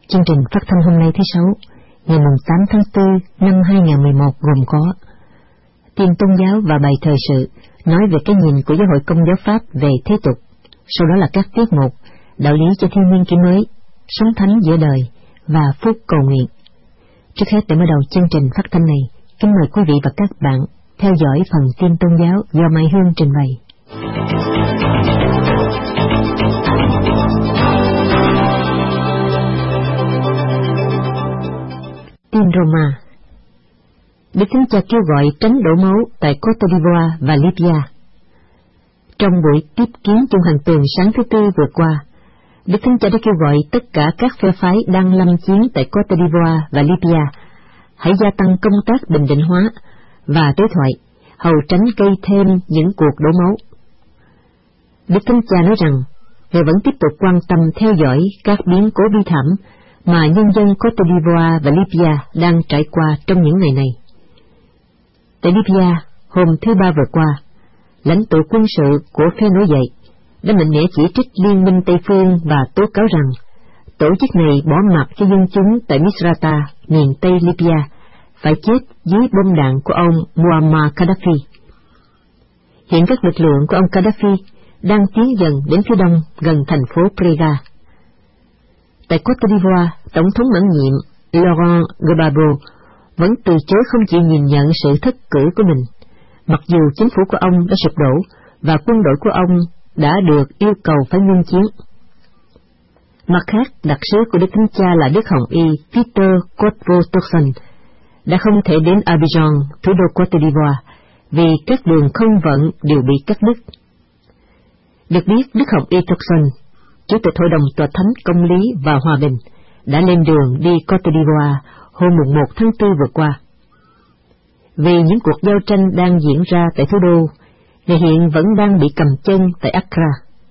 Chương trình phát thanh hôm nay thứ Sáu, ngày 8 tháng 4 năm 2011 gồm có tin tôn giáo và bài thời sự, nói về cái nhìn của Giáo hội Công giáo Pháp về thế tục. Sau đó là các tiết mục đạo lý cho thiên niên kỷ mới, sống thánh giữa đời và phút cầu nguyện. Trước hết, để mở đầu chương trình phát thanh này, kính mời quý vị và các bạn theo dõi phần tin tôn giáo do Mai Hương trình bày. Tin Roma. Đức Thánh Cha kêu gọi tránh đổ máu tại Côte d'Ivoire và Libya. Trong buổi tiếp kiến chung hành tuần sáng thứ Tư vừa qua, Đức Thánh Cha đã kêu gọi tất cả các phe phái đang lâm chiến tại Côte d'Ivoire và Libya hãy gia tăng công tác bình định hóa và đối thoại, hầu tránh gây thêm những cuộc đổ máu. Đức Thánh Cha nói rằng, Ngài vẫn tiếp tục quan tâm theo dõi các biến cố bi thảm mà nhân dân Côte d'Ivoire và Libya đang trải qua trong những ngày này. Tại Libya, hôm thứ Ba vừa qua, lãnh tụ quân sự của phe nổi dậy đã mạnh mẽ chỉ trích Liên minh Tây phương và tố cáo rằng tổ chức này bỏ mặc cho dân chúng tại Misrata, miền Tây Libya, phải chết dưới bom đạn của ông Muammar Gaddafi. Hiện các lực lượng của ông Gaddafi đang tiến dần đến phía đông gần thành phố Brega. Tại Côte d'Ivoire, Tổng thống mãn nhiệm Laurent Gbagbo vẫn từ chối không chịu nhìn nhận sự thất cử của mình, mặc dù chính phủ của ông đã sụp đổ và quân đội của ông đã được yêu cầu phải ngưng chiến. Mặt khác, đặc sứ của Đức Thánh Cha là Đức Hồng Y Peter Cotvo-Toussaint đã không thể đến Abidjan, thủ đô Côte d'Ivoire, vì các đường không vận đều bị cắt đứt. Được biết, Đức Hồng Y Toussaint, Chủ tịch Hội đồng Tòa Thánh Công lý và Hòa bình, đã lên đường đi Côte d'Ivoire hôm 1 tháng 4 vừa qua. Vì những cuộc giao tranh đang diễn ra tại thủ đô, Ngài hiện vẫn đang bị cầm chân tại Accra.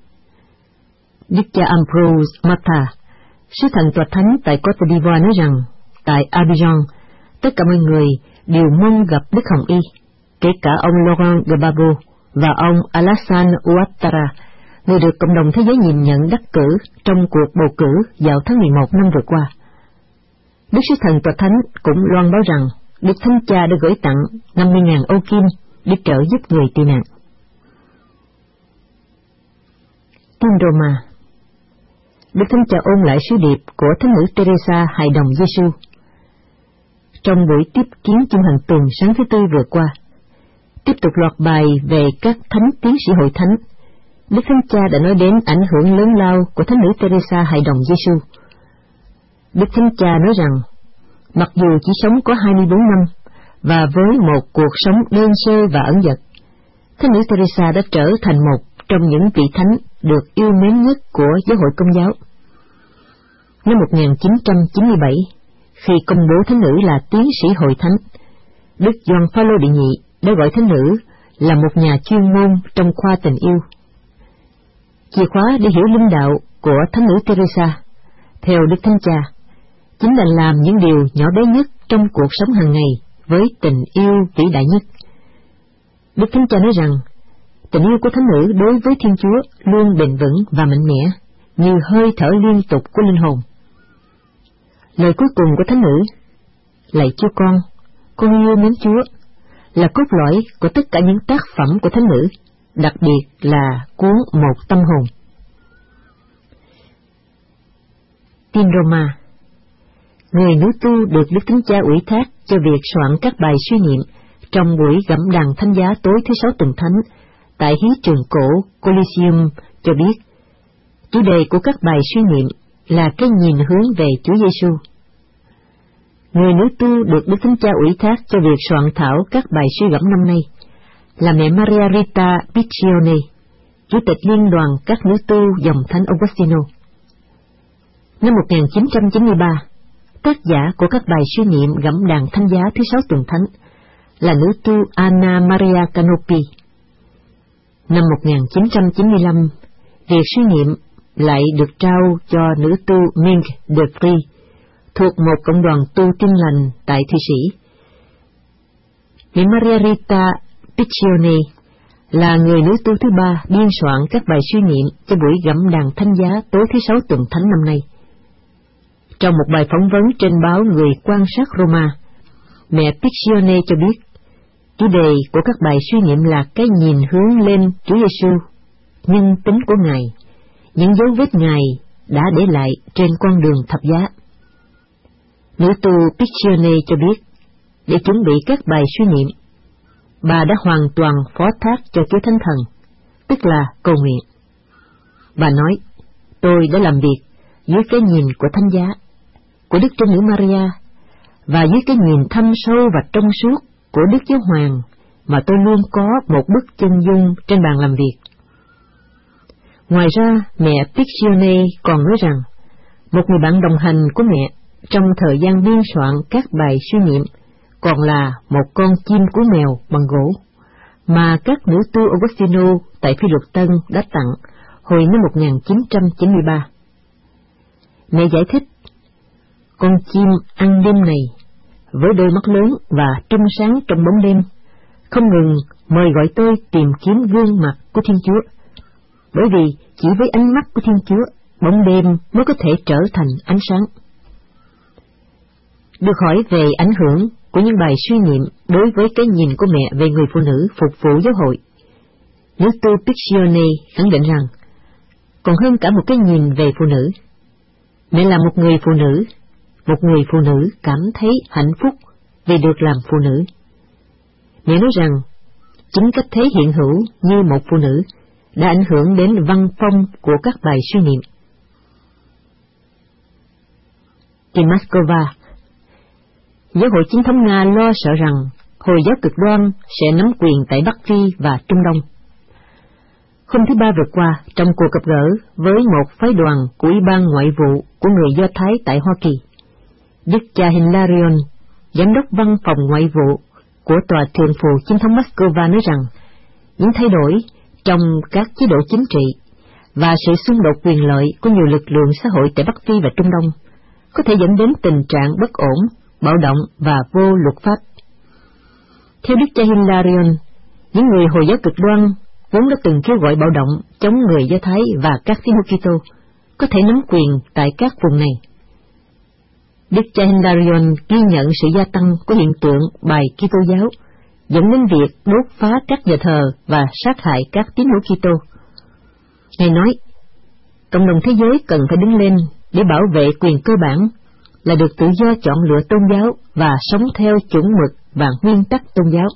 Đức cha Ambrose Mata, sứ thần Tòa Thánh tại Côte d'Ivoire nói rằng, tại Abidjan, tất cả mọi người đều mong gặp Đức Hồng Y, kể cả ông Laurent Gbagbo và ông Alassane Ouattara, người được cộng đồng thế giới nhìn nhận đắc cử trong cuộc bầu cử vào tháng 11 năm vừa qua. Đức sứ thần Tòa Thánh cũng loan báo rằng Đức Thánh Cha đã gửi tặng 50.000 ô kim để trợ giúp người tị nạn. Tin Roma. Đức Thánh Cha ôn lại sứ điệp của Thánh nữ Teresa Hài đồng Giêsu. Trong buổi tiếp kiến chung hành tuần sáng thứ Tư vừa qua, tiếp tục loạt bài về các thánh tiến sĩ hội thánh, Đức Thánh Cha đã nói đến ảnh hưởng lớn lao của Thánh nữ Teresa Hài đồng Giêsu. Đức Thánh Cha nói rằng, mặc dù chỉ sống có 24 năm và với một cuộc sống đơn sơ và ẩn dật, Thánh nữ Teresa đã trở thành một trong những vị thánh được yêu mến nhất của Giáo hội Công giáo. Năm 1997, khi công bố thánh nữ là tiến sĩ hội thánh, Đức Gioan Phaolô đệ nhị đã gọi thánh nữ là một nhà chuyên môn trong khoa tình yêu. Chìa khóa để hiểu linh đạo của Thánh nữ Teresa, theo Đức Thánh Cha, chính là làm những điều nhỏ bé nhất trong cuộc sống hàng ngày với tình yêu vĩ đại nhất. Đức Thánh Cha nói rằng, tình yêu của thánh nữ đối với Thiên Chúa luôn bền vững và mạnh mẽ, như hơi thở liên tục của linh hồn. Lời cuối cùng của thánh nữ, lạy Chúa con yêu mến Chúa, là cốt lõi của tất cả những tác phẩm của thánh nữ, đặc biệt là cuốn Một tâm hồn. Tin Roma. Người nữ tu được Đức Thánh Cha ủy thác cho việc soạn các bài suy niệm trong buổi gẫm đàn thánh giá tối thứ Sáu tuần thánh tại hí trường cổ Coliseum cho biết, chủ đề của các bài suy niệm là cái nhìn hướng về Chúa Giêsu. Người nữ tu được Đức Thánh Cha ủy thác cho việc soạn thảo các bài suy gẫm năm nay là mẹ Maria Rita Piccioni, chủ tịch Liên đoàn các nữ tu dòng Thánh Augustino. Năm 1993, tác giả của các bài suy niệm gẫm đàn thánh giá thứ Sáu tuần thánh là nữ tu Anna Maria Canopi. Năm 1995, việc suy niệm lại được trao cho nữ tu Ming de Vries, thuộc một cộng đoàn tu Tin lành tại Thụy Sĩ. Mẹ Maria Rita Piccioni là người nữ tu thứ ba biên soạn các bài suy niệm cho buổi gẫm đàn thánh giá tối thứ Sáu tuần thánh năm nay. Trong một bài phỏng vấn trên báo Người Quan sát Roma, mẹ Piccione cho biết, chủ đề của các bài suy niệm là cái nhìn hướng lên Chúa Giêsu, nhân tính của Ngài, những dấu vết Ngài đã để lại trên con đường thập giá. Nữ tu Piccione cho biết, để chuẩn bị các bài suy niệm, bà đã hoàn toàn phó thác cho Chúa Thánh Thần, tức là cầu nguyện. Bà nói, tôi đã làm việc dưới cái nhìn của Thánh Giá, của Đức Trinh Nữ Maria, và dưới cái nhìn thâm sâu và trong suốt của Đức Giáo Hoàng, mà tôi luôn có một bức chân dung trên bàn làm việc. Ngoài ra, mẹ Piccione còn nói rằng, một người bạn đồng hành của mẹ trong thời gian biên soạn các bài suy niệm còn là một con chim cú mèo bằng gỗ, mà các nữ tu Augustino tại Phi Luật Tân đã tặng hồi năm 1993. Mẹ giải thích, con chim ăn đêm này, với đôi mắt lớn và trong sáng trong bóng đêm, không ngừng mời gọi tôi tìm kiếm gương mặt của Thiên Chúa, bởi vì chỉ với ánh mắt của Thiên Chúa, bóng đêm mới có thể trở thành ánh sáng. Được hỏi về ảnh hưởng của những bài suy niệm đối với cái nhìn của mẹ về người phụ nữ phục vụ giáo hội, nữ tu Piccione khẳng định rằng, còn hơn cả một cái nhìn về phụ nữ, mẹ là một người phụ nữ cảm thấy hạnh phúc vì được làm phụ nữ. Mẹ nói rằng, chính cách thế hiện hữu như một phụ nữ đã ảnh hưởng đến văn phong của các bài suy niệm. Trên Moscow, giáo hội chính thống Nga lo sợ rằng Hồi giáo cực đoan sẽ nắm quyền tại Bắc Phi và Trung Đông. Hôm thứ Ba vừa qua, trong cuộc gặp gỡ với một phái đoàn của Ủy ban Ngoại vụ của người Do Thái tại Hoa Kỳ, Đức cha Hilarion, giám đốc văn phòng ngoại vụ của Tòa Thượng phụ Chính thống Moscow nói rằng, những thay đổi trong các chế độ chính trị và sự xung đột quyền lợi của nhiều lực lượng xã hội tại Bắc Phi và Trung Đông có thể dẫn đến tình trạng bất ổn, bạo động và vô luật pháp. Theo Đức cha Hilarion, những người Hồi giáo cực đoan vốn đã từng kêu gọi bạo động chống người Do Thái và các tín hữu Kitô có thể nắm quyền tại các vùng này. Đức cha Hilarion ghi nhận sự gia tăng của hiện tượng bài Kitô giáo dẫn đến việc đốt phá các nhà thờ và sát hại các tín hữu Kitô. Ngài nói, cộng đồng thế giới cần phải đứng lên để bảo vệ quyền cơ bản là được tự do chọn lựa tôn giáo và sống theo chuẩn mực và nguyên tắc tôn giáo.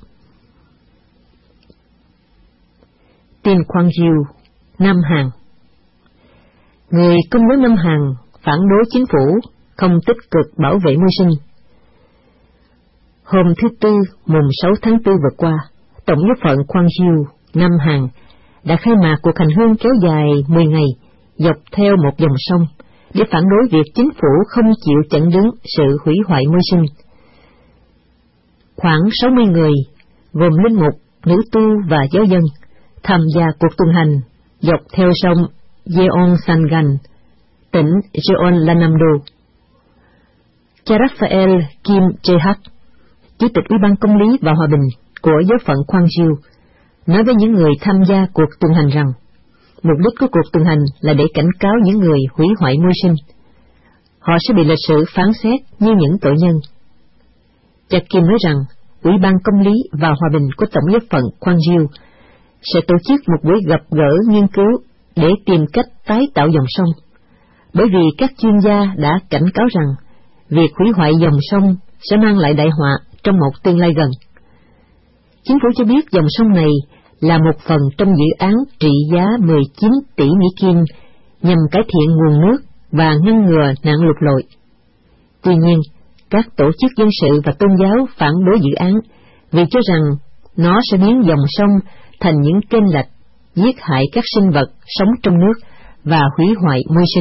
Tin Quang Diệu, Nam Hàn. Người công giáo Nam Hàn phản đối chính phủ không tích cực bảo vệ môi sinh. Hôm thứ Tư, mùng 6 tháng 4 vừa qua, Tổng giáo phận Quang Diệu, Nam Hàn đã khai mạc cuộc hành hương kéo dài 10 ngày dọc theo một dòng sông để phản đối việc chính phủ không chịu chặn đứng sự hủy hoại môi sinh. Khoảng 60 người, gồm linh mục, nữ tu và giáo dân, tham gia cuộc tuần hành dọc theo sông Yeonsangan, tỉnh Jeollanam-do. Cha Raphael Kim Jae-hak, Chủ tịch Ủy ban Công lý và Hòa bình của giáo phận Quang Diệu, nói với những người tham gia cuộc tuần hành rằng, mục đích của cuộc tuần hành là để cảnh cáo những người hủy hoại môi sinh. Họ sẽ bị lịch sử phán xét như những tội nhân. Cha Kim nói rằng, Ủy ban Công lý và Hòa bình của Tổng giáo phận Quang Diệu sẽ tổ chức một buổi gặp gỡ nghiên cứu để tìm cách tái tạo dòng sông, bởi vì các chuyên gia đã cảnh cáo rằng việc hủy hoại dòng sông sẽ mang lại đại họa trong một tương lai gần. Chính phủ cho biết dòng sông này là một phần trong dự án trị giá 19 tỷ Mỹ Kim nhằm cải thiện nguồn nước và ngăn ngừa nạn lụt lội. Tuy nhiên, các tổ chức dân sự và tôn giáo phản đối dự án vì cho rằng nó sẽ biến dòng sông thành những kênh lạch, giết hại các sinh vật sống trong nước và hủy hoại môi sinh.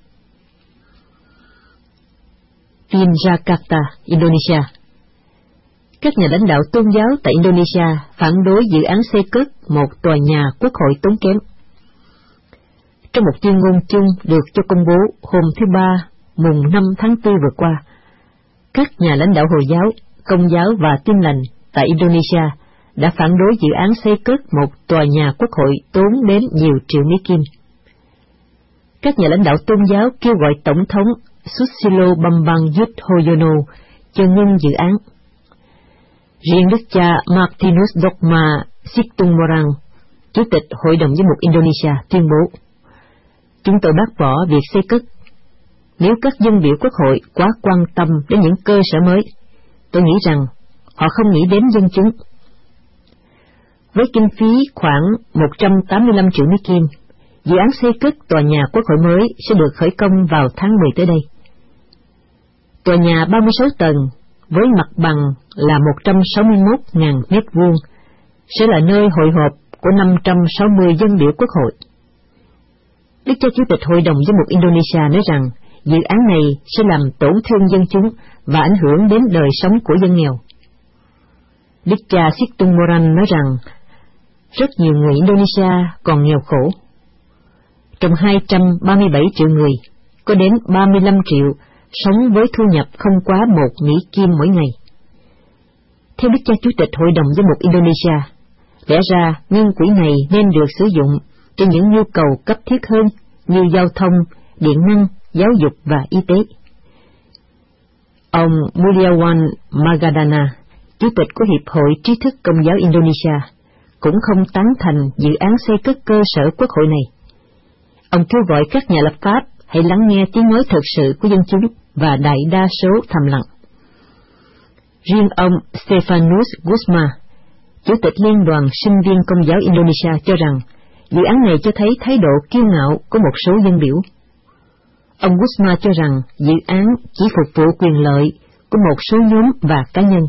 Tin Jakarta, Indonesia. Các nhà lãnh đạo tôn giáo tại Indonesia phản đối dự án xây cất một tòa nhà quốc hội tốn kém. Trong một tuyên ngôn chung được cho công bố hôm thứ Ba, mùng 5 tháng 4 vừa qua, các nhà lãnh đạo Hồi giáo, Công giáo và Tin lành tại Indonesia đã phản đối dự án xây cất một tòa nhà quốc hội tốn đến nhiều triệu Mỹ Kim. Các nhà lãnh đạo tôn giáo kêu gọi Tổng thống Susilo Bambang Yudhoyono cho ngưng dự án. Riêng đức cha Martinus Dogma Situmorang, Chủ tịch Hội đồng Giám mục Indonesia, tuyên bố: Chúng tôi bác bỏ việc xây cất. Nếu các dân biểu quốc hội quá quan tâm đến những cơ sở mới, tôi nghĩ rằng họ không nghĩ đến dân chúng. Với kinh phí khoảng 185 triệu Mỹ Kim, dự án xây cất tòa nhà quốc hội mới sẽ được khởi công vào tháng 10 tới đây. Tòa nhà 36 tầng với mặt bằng là 161.000 mét vuông sẽ là nơi hội họp của 560 dân biểu quốc hội. Đức cha Chủ tịch Hội đồng Giám mục Indonesia nói rằng dự án này sẽ làm tổn thương dân chúng và ảnh hưởng đến đời sống của dân nghèo. Đức cha Situmorang nói rằng rất nhiều người Indonesia còn nghèo khổ. Trong 237 triệu người, có đến 35 triệu sống với thu nhập không quá 1 Mỹ Kim mỗi ngày. Theo Đức cha Chủ tịch Hội đồng Giám mục Indonesia, lẽ ra ngân quỹ này nên được sử dụng cho những nhu cầu cấp thiết hơn như giao thông, điện năng, giáo dục và y tế. Ông Mulyawan Magadana, Chủ tịch của Hiệp hội Trí thức Công giáo Indonesia, cũng không tán thành dự án xây cất cơ sở quốc hội này. Ông kêu gọi các nhà lập pháp hãy lắng nghe tiếng nói thật sự của dân chúng và đại đa số thầm lặng. Riêng ông Stefanus Gusma, Chủ tịch Liên đoàn Sinh viên Công giáo Indonesia cho rằng dự án này cho thấy thái độ kiêu ngạo của một số dân biểu. Ông Gusma cho rằng dự án chỉ phục vụ quyền lợi của một số nhóm và cá nhân.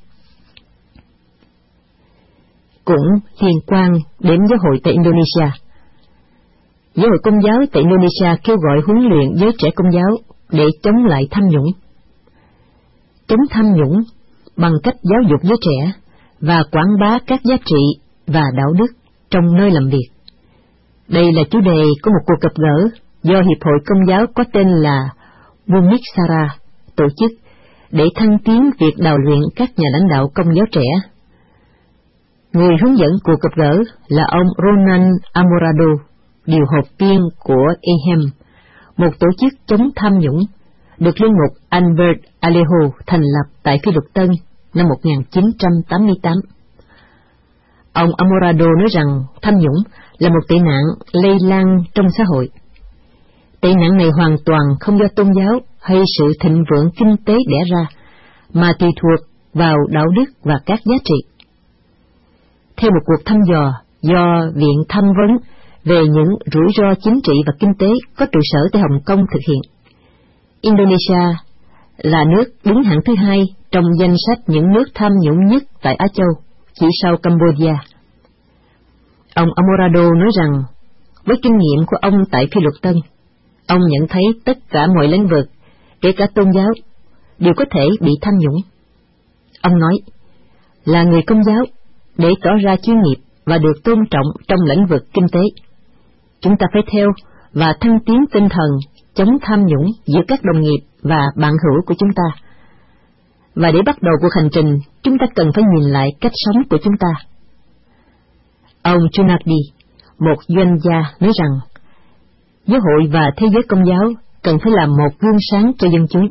Cũng liên quan đến giáo hội tại Indonesia. Giáo hội Công giáo tại Indonesia kêu gọi huấn luyện giới trẻ Công giáo để chống lại tham nhũng. Chống tham nhũng bằng cách giáo dục giới trẻ và quảng bá các giá trị và đạo đức trong nơi làm việc. Đây là chủ đề của một cuộc gặp gỡ do Hiệp hội Công giáo có tên là Bumiksara tổ chức để thăng tiến việc đào luyện các nhà lãnh đạo Công giáo trẻ. Người hướng dẫn cuộc gặp gỡ là ông Ronan Amorado, điều hợp viên của AHEM, một tổ chức chống tham nhũng, được Linh mục Albert Alejo thành lập tại Phi Luật Tân năm 1988. Ông Amorado nói rằng tham nhũng là một tệ nạn lây lan trong xã hội. Tệ nạn này hoàn toàn không do tôn giáo hay sự thịnh vượng kinh tế đẻ ra, mà tùy thuộc vào đạo đức và các giá trị. Theo một cuộc thăm dò do Viện Tham vấn về những rủi ro chính trị và kinh tế có trụ sở tại Hồng Kông thực hiện, Indonesia là nước đứng hạng thứ 2 trong danh sách những nước tham nhũng nhất tại Á Châu, chỉ sau Cambodia. Ông Amorado nói rằng, với kinh nghiệm của ông tại Phi Luật Tân, ông nhận thấy tất cả mọi lĩnh vực, kể cả tôn giáo, đều có thể bị tham nhũng. Ông nói, là người Công giáo, để tỏ ra chuyên nghiệp và được tôn trọng trong lĩnh vực kinh tế, chúng ta phải theo và thăng tiến tinh thần chống tham nhũng giữa các đồng nghiệp và bạn hữu của chúng ta. Và để bắt đầu cuộc hành trình, chúng ta cần phải nhìn lại cách sống của chúng ta. Ông Junardi, một doanh gia, nói rằng, giáo hội và thế giới Công giáo cần phải làm một gương sáng cho dân chúng.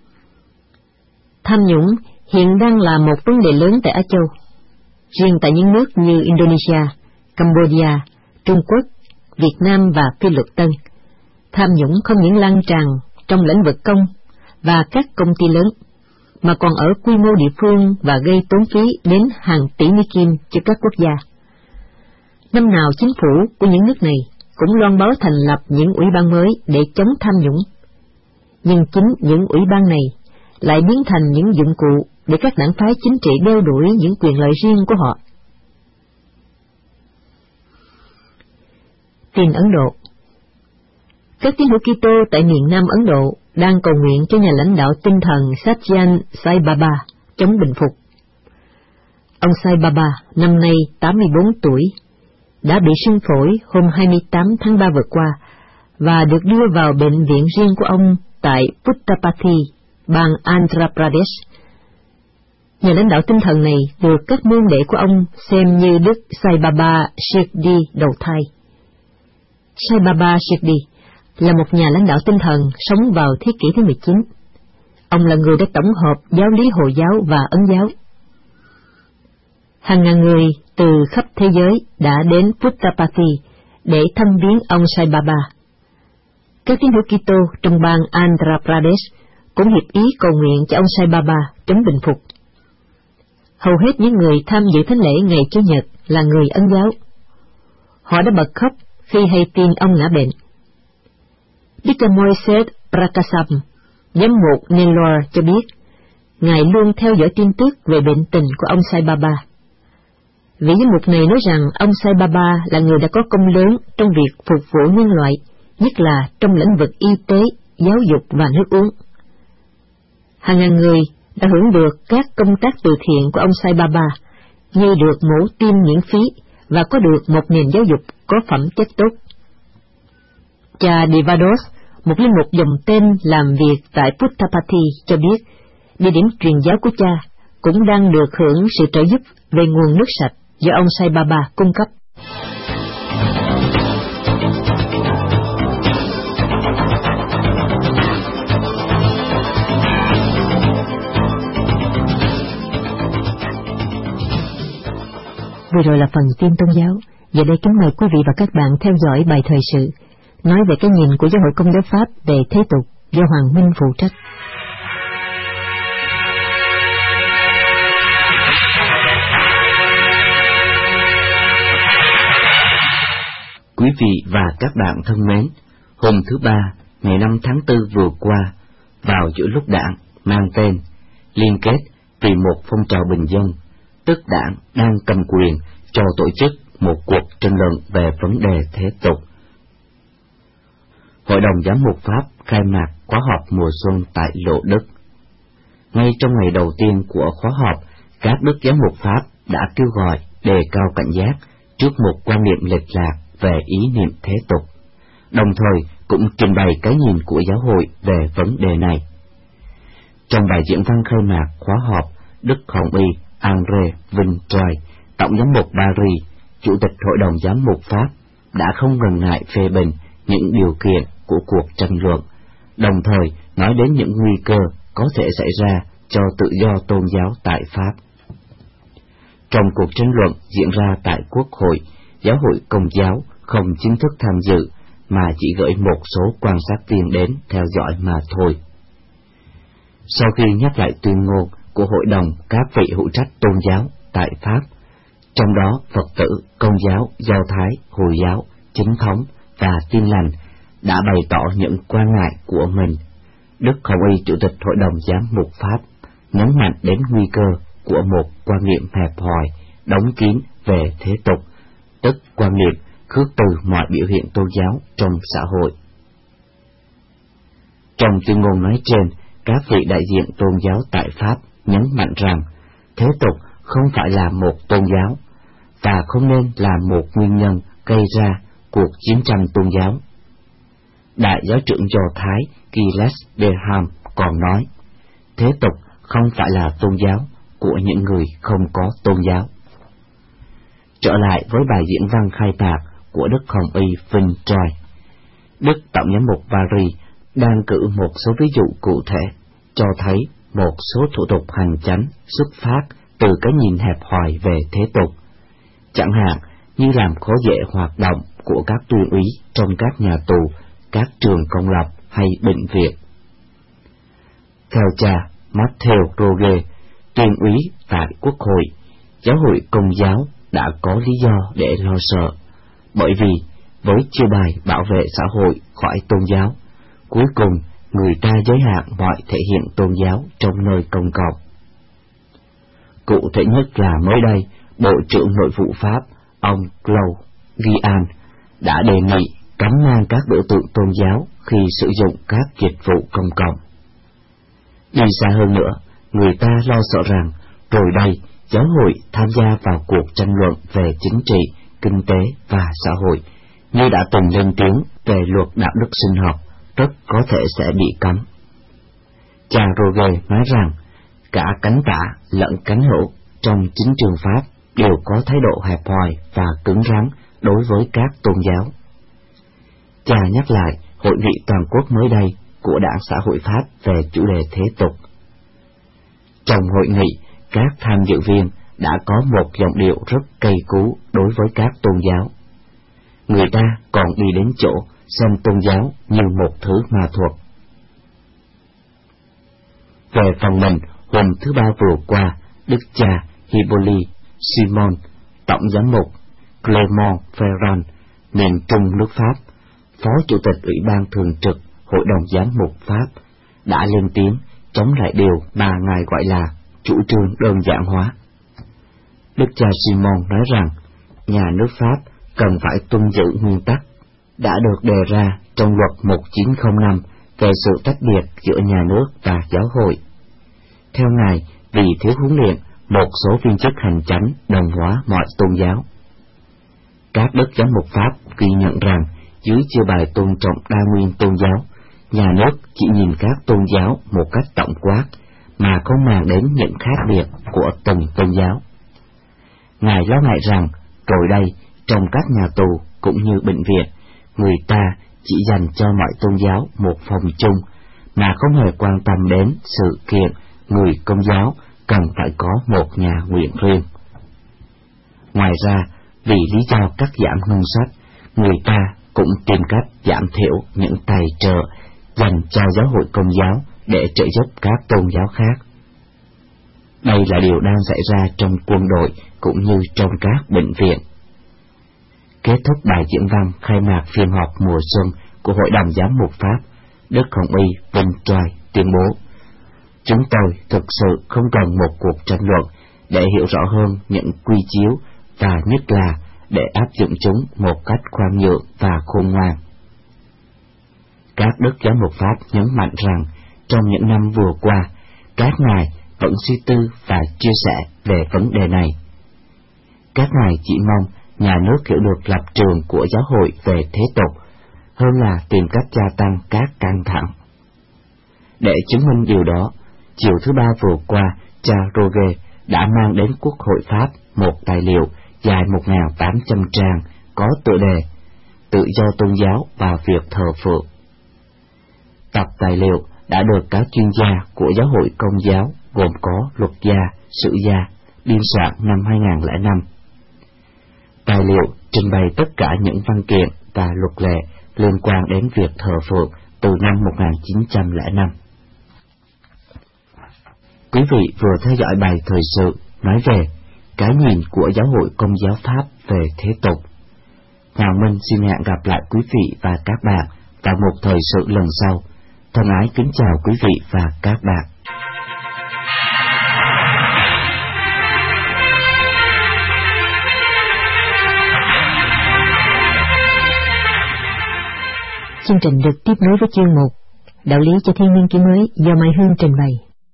Tham nhũng hiện đang là một vấn đề lớn tại Á Châu. Riêng tại những nước như Indonesia, Cambodia, Trung Quốc, Việt Nam và Phi Luật Tân, tham nhũng không những lan tràn trong lĩnh vực công và các công ty lớn, mà còn ở quy mô địa phương và gây tốn phí đến hàng tỷ Mỹ Kim cho các quốc gia. Năm nào chính phủ của những nước này cũng loan báo thành lập những ủy ban mới để chống tham nhũng. Nhưng chính những ủy ban này lại biến thành những dụng cụ để các đảng phái chính trị đeo đuổi những quyền lợi riêng của họ. Tin Ấn Độ. Các tín hữu Kitô tại miền Nam Ấn Độ đang cầu nguyện cho nhà lãnh đạo tinh thần Satyan Sai Baba chống bệnh phục. Ông Sai Baba, năm nay 84 tuổi, đã bị sưng phổi hôm 28 tháng 3 vừa qua và được đưa vào bệnh viện riêng của ông tại Puttaparthi, bang Andhra Pradesh. Nhà lãnh đạo tinh thần này được các môn đệ của ông xem như Đức Sai Baba Shirdi đầu thai. Sai Baba Shirdi là một nhà lãnh đạo tinh thần sống vào thế kỷ thứ 19. Ông là người đã tổng hợp giáo lý Hồi giáo và Ấn giáo. Hàng ngàn người từ khắp thế giới đã đến Puttaparthi để thăm viếng ông Sai Baba. Các tín hữu Kitô trong bang Andhra Pradesh cũng hiệp ý cầu nguyện cho ông Sai Baba chống bình phục. Hầu hết những người tham dự thánh lễ ngày Chủ nhật là người Ấn giáo. Họ đã bật khóc khi hay tin ông ngã bệnh. Đức cha Moises Prakasam, giám mục Nellore cho biết, Ngài luôn theo dõi tin tức về bệnh tình của ông Sai Baba. Vị giám mục này nói rằng ông Sai Baba là người đã có công lớn trong việc phục vụ nhân loại, nhất là trong lĩnh vực y tế, giáo dục và nước uống. Hàng ngàn người đã hưởng được các công tác từ thiện của ông Sai Baba, như được mổ tim miễn phí và có được một nền giáo dục có phẩm chất tốt. Cha Devados, một linh mục dòng tên làm việc tại Puttaparthi cho biết, địa điểm truyền giáo của cha cũng đang được hưởng sự trợ giúp về nguồn nước sạch do ông Sai Baba cung cấp. Vừa rồi là phần tin tôn giáo. Giờ đây kính mời quý vị và các bạn theo dõi bài thời sự, nói về cái nhìn của Giáo hội Công giáo Pháp về thế tục do Hoàng Minh phụ trách. Quý vị và các bạn thân mến, hôm thứ Ba, ngày 5 tháng 4 vừa qua, vào giữa lúc Đảng mang tên Liên kết vì một phong trào bình dân, tức Đảng đang cầm quyền cho tổ chức một cuộc tranh luận về vấn đề thế tục. Hội đồng Giám mục Pháp khai mạc khóa họp mùa xuân tại Lộ Đức. Ngay trong ngày đầu tiên của khóa họp, các đức giám mục Pháp đã kêu gọi đề cao cảnh giác trước một quan niệm lệch lạc về ý niệm thế tục, đồng thời cũng trình bày cái nhìn của giáo hội về vấn đề này. Trong bài diễn văn khai mạc khóa họp, Đức Hồng Y André Vintroy, Tổng giám mục Paris, Chủ tịch Hội đồng Giám mục Pháp, đã không ngần ngại phê bình những điều kiện của cuộc tranh luận, đồng thời nói đến những nguy cơ có thể xảy ra cho tự do tôn giáo tại Pháp. Trong cuộc tranh luận diễn ra tại Quốc hội, Giáo hội Công giáo không chính thức tham dự, mà chỉ gửi một số quan sát viên đến theo dõi mà thôi. Sau khi nhắc lại tuyên ngôn của Hội đồng các vị hữu trách tôn giáo tại Pháp, trong đó Phật tử, Công giáo, Do Thái, Hồi giáo, Chính thống và Tin lành đã bày tỏ những quan ngại của mình, Đức Hồng Y Chủ tịch Hội đồng Giám mục Pháp nhấn mạnh đến nguy cơ của một quan niệm hẹp hòi, đóng kín về thế tục, tức quan niệm khước từ mọi biểu hiện tôn giáo trong xã hội. Trong tuyên ngôn nói trên, các vị đại diện tôn giáo tại Pháp nhấn mạnh rằng thế tục không phải là một tôn giáo, và không nên là một nguyên nhân gây ra cuộc chiến tranh tôn giáo. Đại giáo trưởng Do Thái Gilles Beham còn nói, thế tục không phải là tôn giáo của những người không có tôn giáo. Trở lại với bài diễn văn khai mạc của Đức Hồng Y Vintroy, Đức Tổng giám mục Paris đang cử một số ví dụ cụ thể cho thấy một số thủ tục hành chánh xuất phát từ cái nhìn hẹp hòi về thế tục, chẳng hạn như làm khó dễ hoạt động của các tuyên úy trong các nhà tù, các trường công lập hay bệnh viện. Theo cha Matthew Roger, tuyên úy tại Quốc hội, Giáo hội Công giáo đã có lý do để lo sợ, bởi vì với chiêu bài bảo vệ xã hội khỏi tôn giáo, cuối cùng người ta giới hạn mọi thể hiện tôn giáo trong nơi công cộng. Cụ thể nhất là mới đây, Bộ trưởng Nội vụ Pháp, ông Claude Guian, đã đề nghị cấm ngang các biểu tượng tôn giáo khi sử dụng các dịch vụ công cộng. Đi xa hơn nữa, người ta lo sợ rằng rồi đây giáo hội tham gia vào cuộc tranh luận về chính trị, kinh tế và xã hội, như đã từng lên tiếng về luật đạo đức sinh học, rất có thể sẽ bị cấm. Cha Roger nói rằng cả cánh tả lẫn cánh hữu trong chính trường Pháp đều có thái độ hẹp hòi và cứng rắn đối với các tôn giáo. Cha nhắc lại hội nghị toàn quốc mới đây của Đảng Xã hội Pháp về chủ đề thế tục. Trong hội nghị, các tham dự viên đã có một giọng điệu rất cay cú đối với các tôn giáo. Người ta còn đi đến chỗ xem tôn giáo như một thứ ma thuật. Về phần mình, hôm thứ Ba vừa qua, Đức cha Hippolyte Simon, Tổng giám mục Clermont-Ferrand, miền Trung nước Pháp, Phó Chủ tịch Ủy ban Thường trực Hội đồng Giám mục Pháp, đã lên tiếng chống lại điều mà Ngài gọi là chủ trương đơn giản hóa. Đức cha Simon nói rằng, nhà nước Pháp cần phải tuân giữ nguyên tắc đã được đề ra trong luật 1905 về sự tách biệt giữa nhà nước và giáo hội. Theo Ngài, vì thiếu huấn luyện, một số viên chức hành chánh đồng hóa mọi tôn giáo. Các đức giám mục Pháp ghi nhận rằng, dưới chiêu bài tôn trọng đa nguyên tôn giáo, nhà nước chỉ nhìn các tôn giáo một cách tổng quát, mà không màng đến những khác biệt của từng tôn giáo. Ngài lo ngại rằng, rồi đây, trong các nhà tù cũng như bệnh viện, người ta chỉ dành cho mọi tôn giáo một phòng chung, mà không hề quan tâm đến sự kiện người Công giáo cần phải có một nhà nguyện riêng. Ngoài ra, vì lý do cắt giảm ngân sách, người ta cũng tìm cách giảm thiểu những tài trợ dành cho giáo hội Công giáo để trợ giúp các tôn giáo khác. Đây là điều đang xảy ra trong quân đội cũng như trong các bệnh viện. Kết thúc bài diễn văn khai mạc phiên họp mùa xuân của Hội đồng Giám mục Pháp, Đức Hồng Y Vinh Troy tuyên bố: "Chúng tôi thực sự không cần một cuộc tranh luận để hiểu rõ hơn những quy chiếu, và nhất là để áp dụng chúng một cách khoan nhượng và khôn ngoan." Các đức giám mục Pháp nhấn mạnh rằng, trong những năm vừa qua, các ngài vẫn suy tư và chia sẻ về vấn đề này. Các ngài chỉ mong nhà nước hiểu được lập trường của giáo hội về thế tục, hơn là tìm cách gia tăng các căng thẳng. Để chứng minh điều đó, chiều thứ Ba vừa qua, cha Roger đã mang đến Quốc hội Pháp một tài liệu dài 1.800 trang có tựa đề "Tự do tôn giáo và việc thờ phượng". Tập tài liệu đã được các chuyên gia của giáo hội Công giáo gồm có luật gia, sử gia biên soạn năm 2005. Tài liệu trình bày tất cả những văn kiện và luật lệ liên quan đến việc thờ phượng từ năm 1905. Quý vị vừa theo dõi bài thời sự nói về cái nhìn của giáo hội Công giáo Pháp về thế tục. Hoàng Minh xin hẹn gặp lại quý vị và các bạn vào một thời sự lần sau. Thân ái kính chào quý vị và các bạn. Chương trình được tiếp nối với chương 1 Đạo lý cho thiên niên kỷ mới do Mai Hương trình bày.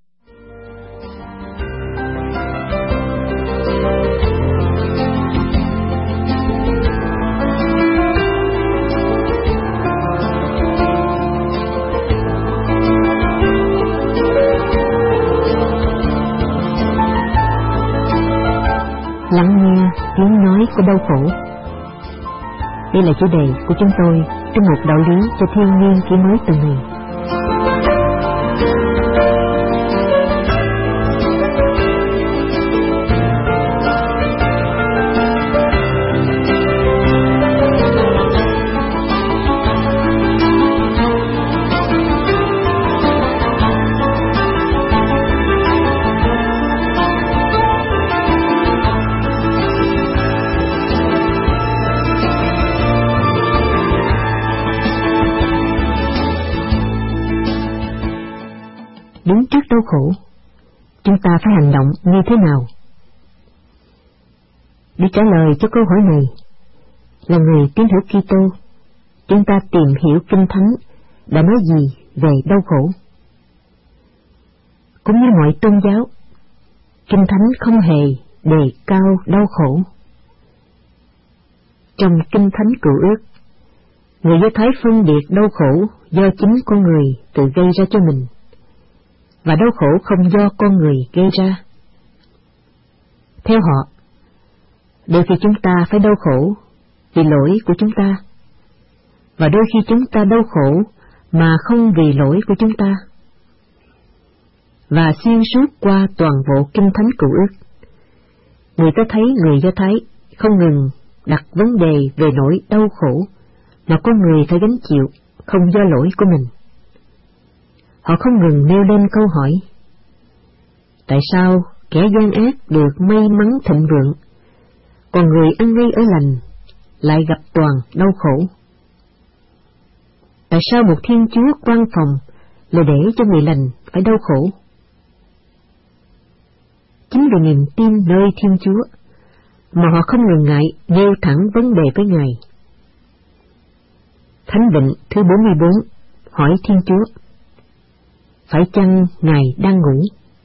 Lắng nghe tiếng nói của đau khổ. Đây là chủ đề của chúng tôi trong một đạo lý cho thiên niên kỷ mới tuần này. Đứng trước đau khổ, chúng ta phải hành động như thế nào? Để trả lời cho câu hỏi này, là người tín hữu Kitô, chúng ta tìm hiểu Kinh Thánh đã nói gì về đau khổ. Cũng như mọi tôn giáo, Kinh Thánh không hề đề cao đau khổ. Trong Kinh Thánh Cựu Ước, người Do Thái phân biệt đau khổ do chính con người tự gây ra cho mình, và đau khổ không do con người gây ra. Theo họ, đôi khi chúng ta phải đau khổ vì lỗi của chúng ta, và đôi khi chúng ta đau khổ mà không vì lỗi của chúng ta. Và xuyên suốt qua toàn bộ Kinh Thánh Cựu Ước, người ta thấy người Do Thái không ngừng đặt vấn đề về nỗi đau khổ mà con người phải gánh chịu không do lỗi của mình. Họ không ngừng nêu lên câu hỏi: tại sao kẻ gian ác được may mắn thịnh vượng, còn người ăn ngay ở lành lại gặp toàn đau khổ? Tại sao một Thiên Chúa quan phòng lại để cho người lành phải đau khổ? Chính vì niềm tin nơi Thiên Chúa mà họ không ngần ngại nêu thẳng vấn đề với Ngài. Thánh Vịnh thứ 44 hỏi Thiên Chúa: phải chăng Ngài đang ngủ?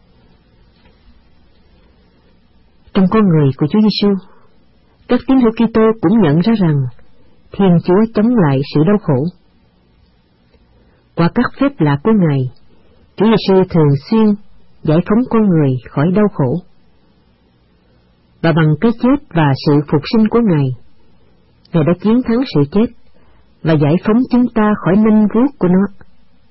Trong con người của Chúa Giêsu, các tín hữu Kitô cũng nhận ra rằng Thiên Chúa chống lại sự đau khổ. Qua các phép lạ của Ngài, Chúa Giêsu thường xuyên giải phóng con người khỏi đau khổ. Và bằng cái chết và sự phục sinh của Ngài, Ngài đã chiến thắng sự chết và giải phóng chúng ta khỏi nanh vuốt của nó.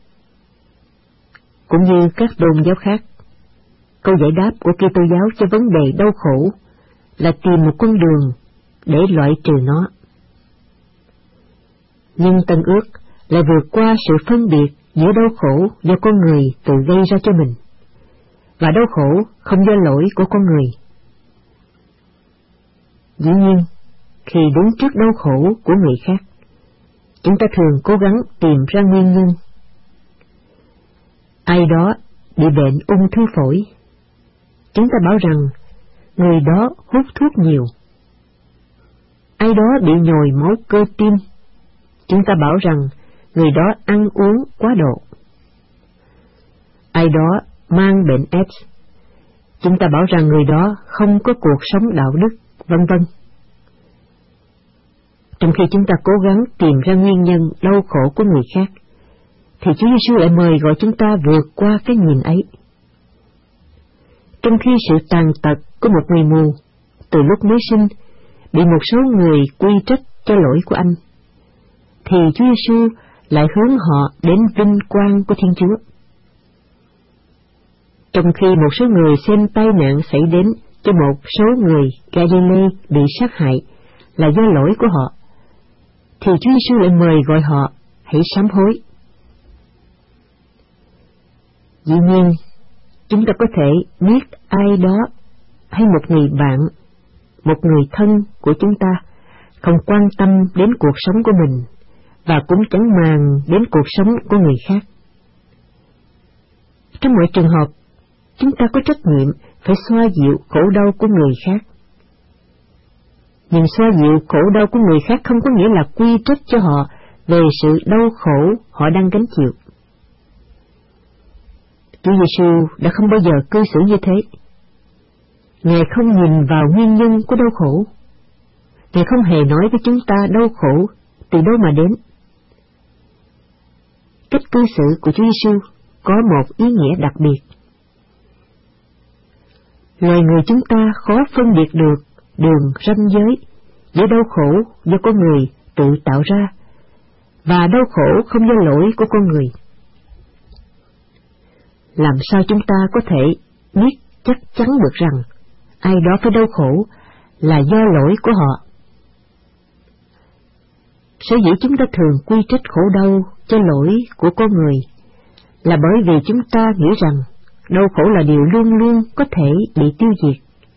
Cũng như các tôn giáo khác, câu giải đáp của Kitô giáo cho vấn đề đau khổ là tìm một con đường để loại trừ nó. Nhưng Tân Ước lại vượt qua sự phân biệt giữa đau khổ do con người tự gây ra cho mình và đau khổ không do lỗi của con người. Dĩ nhiên, khi đứng trước đau khổ của người khác, chúng ta thường cố gắng tìm ra nguyên nhân. Ai đó bị bệnh ung thư phổi, chúng ta bảo rằng người đó hút thuốc nhiều. Ai đó bị nhồi máu cơ tim, chúng ta bảo rằng người đó ăn uống quá độ. Ai đó mang bệnh AIDS, chúng ta bảo rằng người đó không có cuộc sống đạo đức, vân vân. Trong khi chúng ta cố gắng tìm ra nguyên nhân đau khổ của người khác, thì Chúa Giêsu lại mời gọi chúng ta vượt qua cái nhìn ấy. Trong khi sự tàn tật của một người mù từ lúc mới sinh bị một số người quy trách cho lỗi của anh, thì Chúa Giêsu lại hướng họ đến vinh quang của Thiên Chúa. Trong khi một số người xem tai nạn xảy đến cho một số người Galilee bị sát hại là do lỗi của họ, thì Chúa Giêsu lại mời gọi họ hãy sám hối. Dĩ nhiên, chúng ta có thể biết ai đó hay một người bạn, một người thân của chúng ta không quan tâm đến cuộc sống của mình và cũng chẳng màng đến cuộc sống của người khác. Trong mọi trường hợp, chúng ta có trách nhiệm phải xoa dịu khổ đau của người khác. Nhưng xoa dịu khổ đau của người khác không có nghĩa là quy trách cho họ về sự đau khổ họ đang gánh chịu. Chúa Giêsu đã không bao giờ cư xử như thế. Ngài không nhìn vào nguyên nhân của đau khổ. Ngài không hề nói với chúng ta đau khổ từ đâu mà đến. Cách cư xử của Chúa Giêsu có một ý nghĩa đặc biệt. Loài người chúng ta khó phân biệt được đường ranh giới giữa đau khổ do con người tự tạo ra và đau khổ không do lỗi của con người. Làm sao chúng ta có thể biết chắc chắn được rằng ai đó phải đau khổ là do lỗi của họ? Sở dĩ chúng ta thường quy trách khổ đau cho lỗi của con người là bởi vì chúng ta nghĩ rằng đau khổ là điều luôn luôn có thể bị tiêu diệt.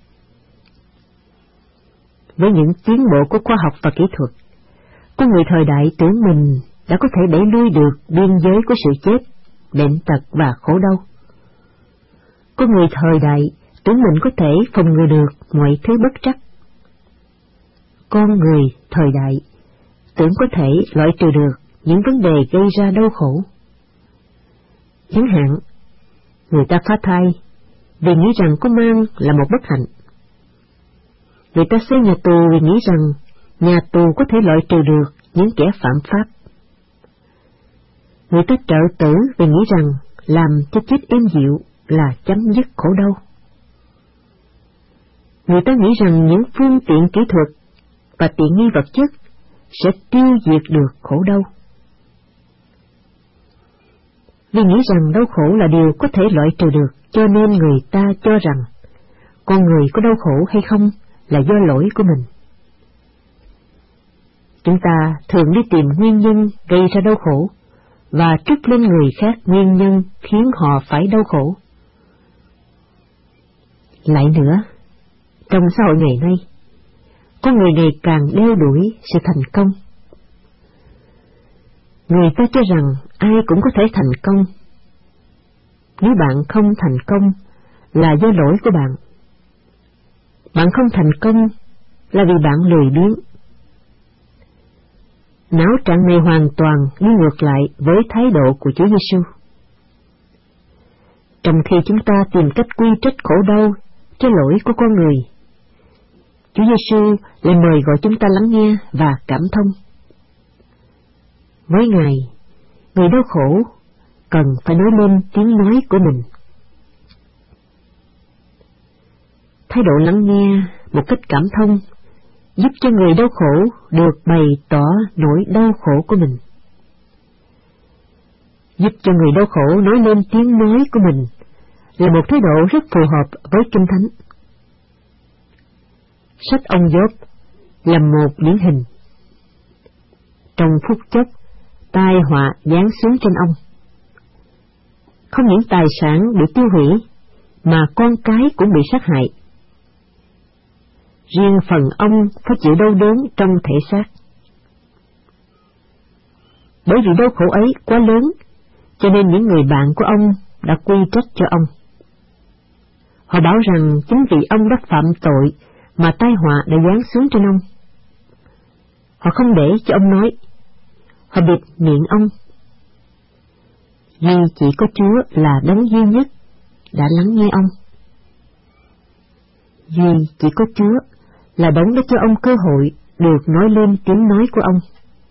Với những tiến bộ của khoa học và kỹ thuật, con người thời đại tưởng mình đã có thể đẩy lui được biên giới của sự chết, bệnh tật và khổ đau. Con người thời đại tưởng mình có thể phòng ngừa được mọi thứ bất trắc. Con người thời đại tưởng có thể loại trừ được những vấn đề gây ra đau khổ. Chẳng hạn, người ta phá thai vì nghĩ rằng có mang là một bất hạnh. Người ta xây nhà tù vì nghĩ rằng nhà tù có thể loại trừ được những kẻ phạm pháp. Người ta trợ tử vì nghĩ rằng làm cho chết êm dịu là chấm dứt khổ đau. Người ta nghĩ rằng những phương tiện kỹ thuật và tiện nghi vật chất sẽ tiêu diệt được khổ đau. Vì nghĩ rằng đau khổ là điều có thể loại trừ được, cho nên người ta cho rằng con người có đau khổ hay không là do lỗi của mình. Chúng ta thường đi tìm nguyên nhân gây ra đau khổ và trút lên người khác nguyên nhân khiến họ phải đau khổ. Lại nữa, trong xã hội ngày nay, có người ngày càng đeo đuổi sự thành công. Người ta cho rằng ai cũng có thể thành công. Nếu bạn không thành công là do lỗi của bạn. Bạn không thành công là vì bạn lười biếng. Não trạng này hoàn toàn đi ngược lại với thái độ của Chúa Giêsu. Trong khi chúng ta tìm cách quy trách khổ đau cho lỗi của con người, Chúa Giêsu lại mời gọi chúng ta lắng nghe và cảm thông. Với Ngài, người đau khổ cần phải nói lên tiếng nói của mình. Thái độ lắng nghe một cách cảm thông giúp cho người đau khổ được bày tỏ nỗi đau khổ của mình. Giúp cho người đau khổ nói lên tiếng nói của mình là một thái độ rất phù hợp với Kinh Thánh. Sách ông Gióp là một điển hình. Trong phút chốc, tai họa giáng xuống trên ông. Không những tài sản bị tiêu hủy, mà con cái cũng bị sát hại. Riêng phần ông phải chịu đau đớn trong thể xác. Bởi vì đau khổ ấy quá lớn, cho nên những người bạn của ông đã quy trách cho ông. Họ bảo rằng chính vì ông đã phạm tội mà tai họa đã giáng xuống trên ông. Họ không để cho ông nói, họ bịt miệng ông. Duy chỉ có Chúa là đấng duy nhất đã lắng nghe ông. Duy chỉ có Chúa là đấng đã cho ông cơ hội được nói lên tiếng nói của ông.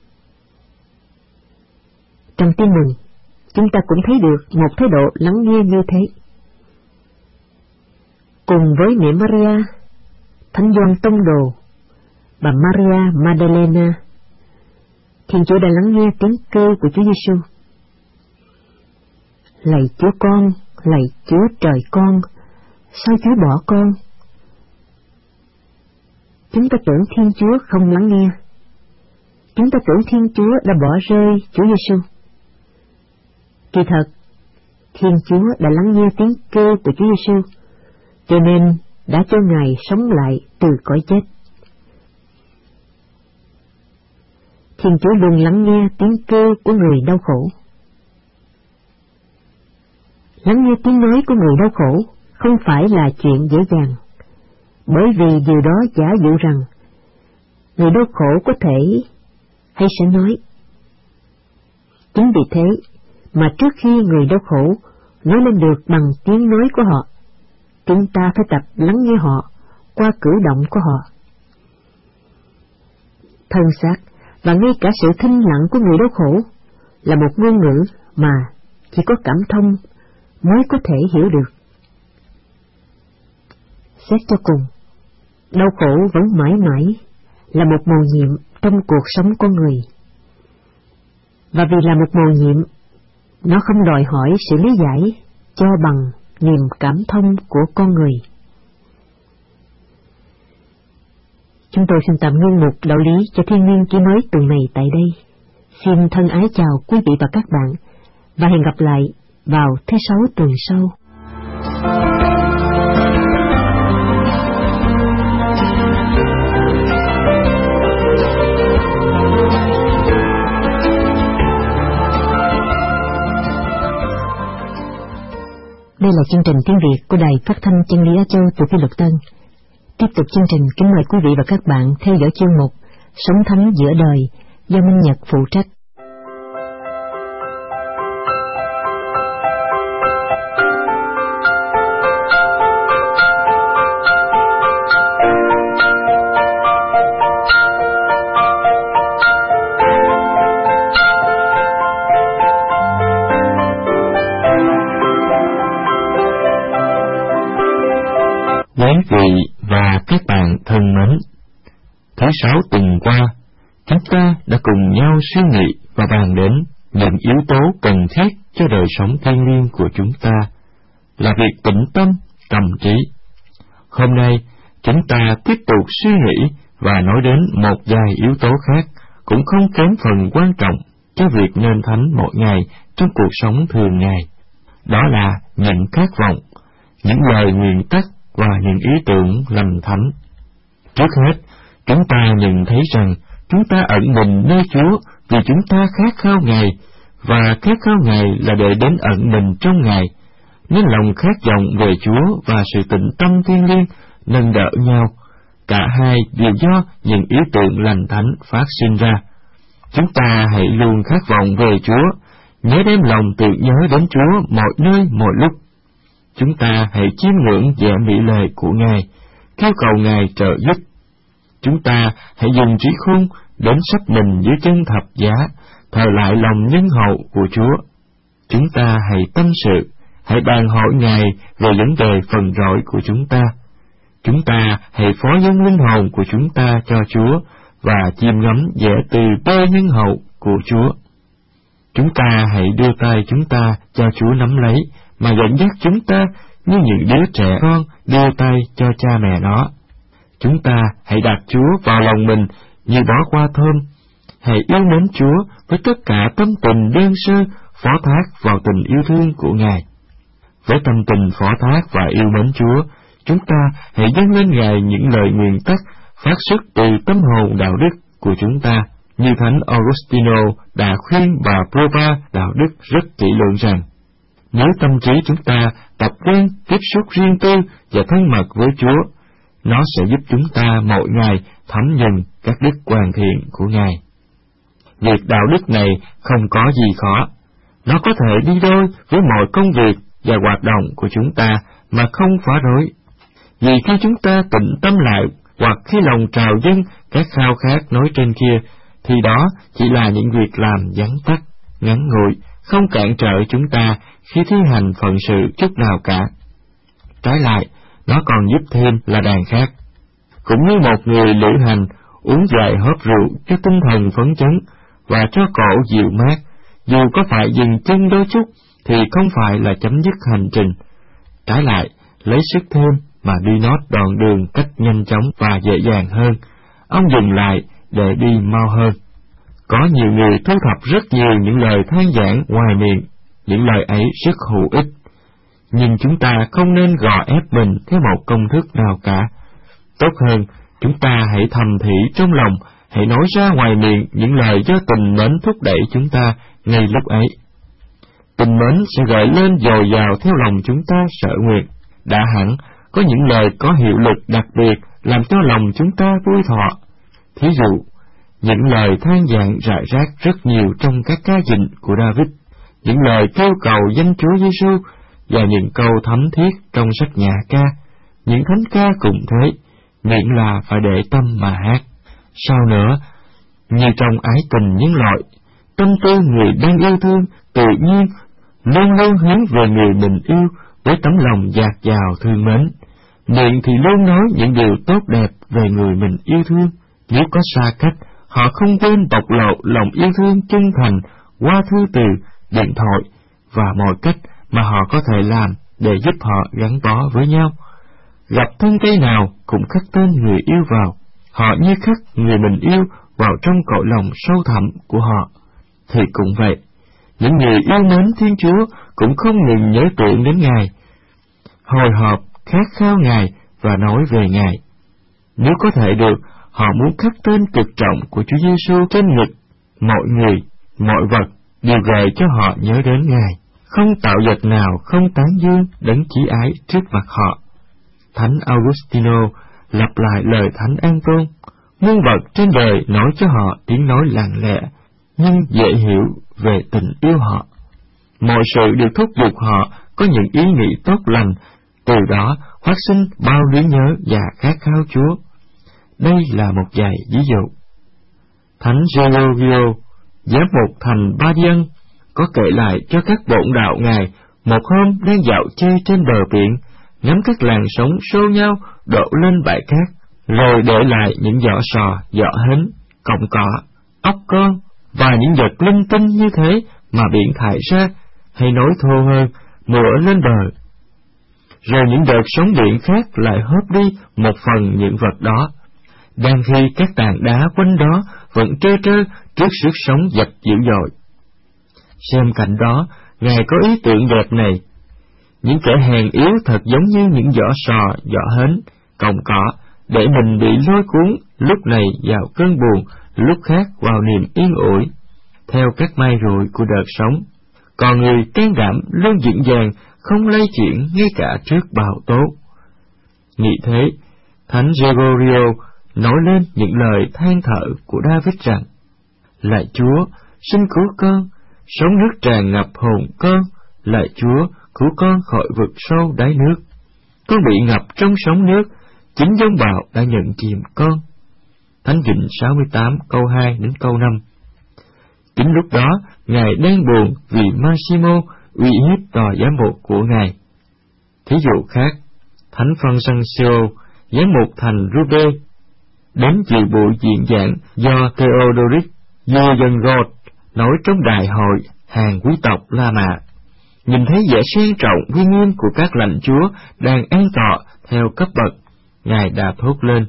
Trong Tin Mừng, chúng ta cũng thấy được một thái độ lắng nghe như thế. Cùng với mẹ Maria, Thánh Gioan Tông Đồ, bà Maria Magdalena, Thiên Chúa đã lắng nghe tiếng kêu của Chúa Giêsu. Lạy Chúa con, lạy Chúa trời con, sao Chúa bỏ con? Chúng ta tưởng Thiên Chúa không lắng nghe. Chúng ta tưởng Thiên Chúa đã bỏ rơi Chúa Giêsu. Kỳ thật, Thiên Chúa đã lắng nghe tiếng kêu của Chúa Giêsu, cho nên đã cho Ngài sống lại từ cõi chết. Thiên Chúa luôn lắng nghe tiếng kêu của người đau khổ. Lắng nghe tiếng nói của người đau khổ không phải là chuyện dễ dàng, bởi vì điều đó giả dụ rằng người đau khổ có thể hay sẽ nói. Chính vì thế mà trước khi người đau khổ nói lên được bằng tiếng nói của họ, chúng ta phải tập lắng nghe họ qua cử động của họ. Thân xác và ngay cả sự thinh lặng của người đau khổ là một ngôn ngữ mà chỉ có cảm thông mới có thể hiểu được. Xét cho cùng, đau khổ vẫn mãi mãi là một mầu nhiệm trong cuộc sống con người. Và vì là một mầu nhiệm, nó không đòi hỏi sự lý giải cho bằng niềm cảm thông của con người. Chúng tôi xin tạm ngưng mục đạo lý cho thiên niên ký mới tuần này tại đây. Xin thân ái chào quý vị và các bạn, và hẹn gặp lại vào thứ Sáu tuần sau. Đây là chương trình tiếng Việt của Đài Phát thanh Chân lý Á Châu từ Phi Luật Tân. Tiếp tục chương trình, kính mời quý vị và các bạn theo dõi chương mục Sống Thánh Giữa Đời do Minh Nhật phụ trách. Quý vị và các bạn thân mến, thứ Sáu tuần qua, chúng ta đã cùng nhau suy nghĩ và bàn đến những yếu tố cần thiết cho đời sống thiêng liêng của chúng ta, là việc tĩnh tâm, trầm trí. Hôm nay, chúng ta tiếp tục suy nghĩ và nói đến một vài yếu tố khác, cũng không kém phần quan trọng cho việc nên thánh mỗi ngày trong cuộc sống thường ngày. Đó là những khát vọng, những lời nguyên tắc và những ý tưởng lành thánh. Trước hết, chúng ta nhận thấy rằng chúng ta ẩn mình nơi Chúa vì chúng ta khát khao Ngài, và khát khao Ngài là để đến ẩn mình trong Ngài, nên lòng khát vọng về Chúa và sự tĩnh tâm thiêng liêng nâng đỡ nhau. Cả hai đều do những ý tưởng lành thánh phát sinh ra. Chúng ta hãy luôn khát vọng về Chúa, nhớ đem lòng tự nhớ đến Chúa mọi nơi mọi lúc. Chúng ta hãy chiêm ngưỡng vẻ mỹ lệ của Ngài, kêu cầu Ngài trợ giúp. Chúng ta hãy dùng trí khôn đến sắp mình dưới chân thập giá, thờ lại lòng nhân hậu của Chúa. Chúng ta hãy tâm sự, hãy bàn hỏi Ngài về vấn đề phần rỗi của chúng ta. Chúng ta hãy phó dâng linh hồn của chúng ta cho Chúa và chiêm ngắm vẻ từ bơ nhân hậu của Chúa. Chúng ta hãy đưa tay chúng ta cho Chúa nắm lấy, mà dẫn dắt chúng ta như những đứa trẻ con đưa tay cho cha mẹ nó. Chúng ta hãy đặt Chúa vào lòng mình như bó hoa thơm. Hãy yêu mến Chúa với tất cả tâm tình đơn sơ, phó thác vào tình yêu thương của Ngài. Với tâm tình phó thác và yêu mến Chúa, chúng ta hãy dâng lên Ngài những lời nguyên tắc phát xuất từ tâm hồn đạo đức của chúng ta, như Thánh Augustino đã khuyên bà Prova đạo đức rất kỹ lưỡng rằng, nếu tâm trí chúng ta tập quen tiếp xúc riêng tư và thân mật với Chúa, nó sẽ giúp chúng ta mỗi ngày thấm nhuần các đức hoàn thiện của Ngài. Việc đạo đức này không có gì khó, nó có thể đi đôi với mọi công việc và hoạt động của chúng ta mà không phá rối. Vì khi chúng ta tĩnh tâm lại, hoặc khi lòng trào dâng các khao khát nói trên kia, thì đó chỉ là những việc làm vắn tắt, ngắn ngủi, không cản trở chúng ta khi thi hành phận sự chút nào cả. Trái lại, nó còn giúp thêm là đàn khác. Cũng như một người lữ hành uống vài hớp rượu cho tinh thần phấn chấn và cho cổ dịu mát, dù có phải dừng chân đôi chút thì không phải là chấm dứt hành trình. Trái lại, lấy sức thêm mà đi nót đoạn đường cách nhanh chóng và dễ dàng hơn, ông dừng lại để đi mau hơn. Có nhiều người thu thập rất nhiều những lời than vãn ngoài miệng, những lời ấy rất hữu ích. Nhưng chúng ta không nên gò ép mình theo một công thức nào cả. Tốt hơn, chúng ta hãy thầm thì trong lòng, hãy nói ra ngoài miệng những lời do tình mến thúc đẩy chúng ta ngay lúc ấy. Tình mến sẽ gợi lên dồi dào theo lòng chúng ta sở nguyện. Đã hẳn, có những lời có hiệu lực đặc biệt làm cho lòng chúng ta vui thọ. Thí dụ, những lời than vãn rải rác rất nhiều trong các ca dịnh của David, những lời kêu cầu danh Chúa Giêsu và những câu thấm thiết trong sách nhạc ca, những thánh ca cũng thế, miễn là phải để tâm mà hát. Sau nữa, như trong ái tình nhân loại, tâm tư người đang yêu thương tự nhiên luôn luôn hướng về người mình yêu với tấm lòng dạt dào thương mến. Miệng thì luôn nói những điều tốt đẹp về người mình yêu thương. Nếu có xa cách, họ không quên bộc lộ lòng yêu thương chân thành qua thư từ, điện thoại và mọi cách mà họ có thể làm để giúp họ gắn bó với nhau. Gặp thân cây nào cũng khắc tên người yêu vào, họ như khắc người mình yêu vào trong cõi lòng sâu thẳm của họ. Thì cũng vậy, những người yêu mến Thiên Chúa cũng không ngừng nhớ tưởng đến Ngài, hồi hộp khát khao Ngài và nói về Ngài. Nếu có thể được, họ muốn khắc tên cực trọng của Chúa Giêsu trên ngực mọi người, mọi vật đều gợi cho họ nhớ đến Ngài. Không tạo vật nào không tán dương đấng chí ái trước mặt họ. Thánh Augustino lặp lại lời Thánh An-tôn: muôn vật trên đời nói cho họ tiếng nói lặng lẽ nhưng dễ hiểu về tình yêu họ. Mọi sự đều thúc giục họ có những ý nghĩ tốt lành, từ đó phát sinh bao lý nhớ và khát khao Chúa. Đây là một vài ví dụ. Thánh Giorgio, giám mục thành Badian, có kể lại cho các bổn đạo ngài một hôm đang dạo chơi trên bờ biển, ngắm các làn sóng xô nhau đổ lên bãi cát, rồi để lại những giỏ sò, giỏ hến, cọng cỏ ốc con và những vật linh tinh như thế mà biển thải ra, hay nói thô hơn, mửa lên bờ. Rồi những đợt sóng biển khác lại hớp đi một phần những vật đó, đang khi các tảng đá quanh đó vẫn trơ trơ trước sức sóng dập dữ dội. Xem cảnh đó, Ngài có ý tưởng đẹp này. Những kẻ hèn yếu thật giống như những vỏ sò, vỏ hến, còng cỏ, để mình bị lôi cuốn lúc này vào cơn buồn, lúc khác vào niềm yên ủi, theo các may rủi của đợt sóng. Còn người can đảm luôn vững vàng, không lay chuyển ngay cả trước bão tố. Nghĩ thế, Thánh Gregorio nói lên những lời than thở của David rằng: Lạy Chúa, xin cứu con, sóng nước tràn ngập hồn con, lạy Chúa, cứu con khỏi vực sâu đáy nước. Con bị ngập trong sóng nước, chính giông bão đã nhận chìm con. Thánh Vịnh 68 câu 2 đến câu 5. Chính lúc đó, Ngài đang buồn vì Massimo uy hiếp tòa giám mục của Ngài. Thí dụ khác, Thánh Francisco, giám mục thành Roubaix, đến dự buổi diễn giảng do Theodoric Dieudonné nói trong đại hội hàng quý tộc La Mã. Nhìn thấy vẻ sang trọng uy nghiêm của các lãnh chúa đang an tọa theo cấp bậc, Ngài đã thốt lên: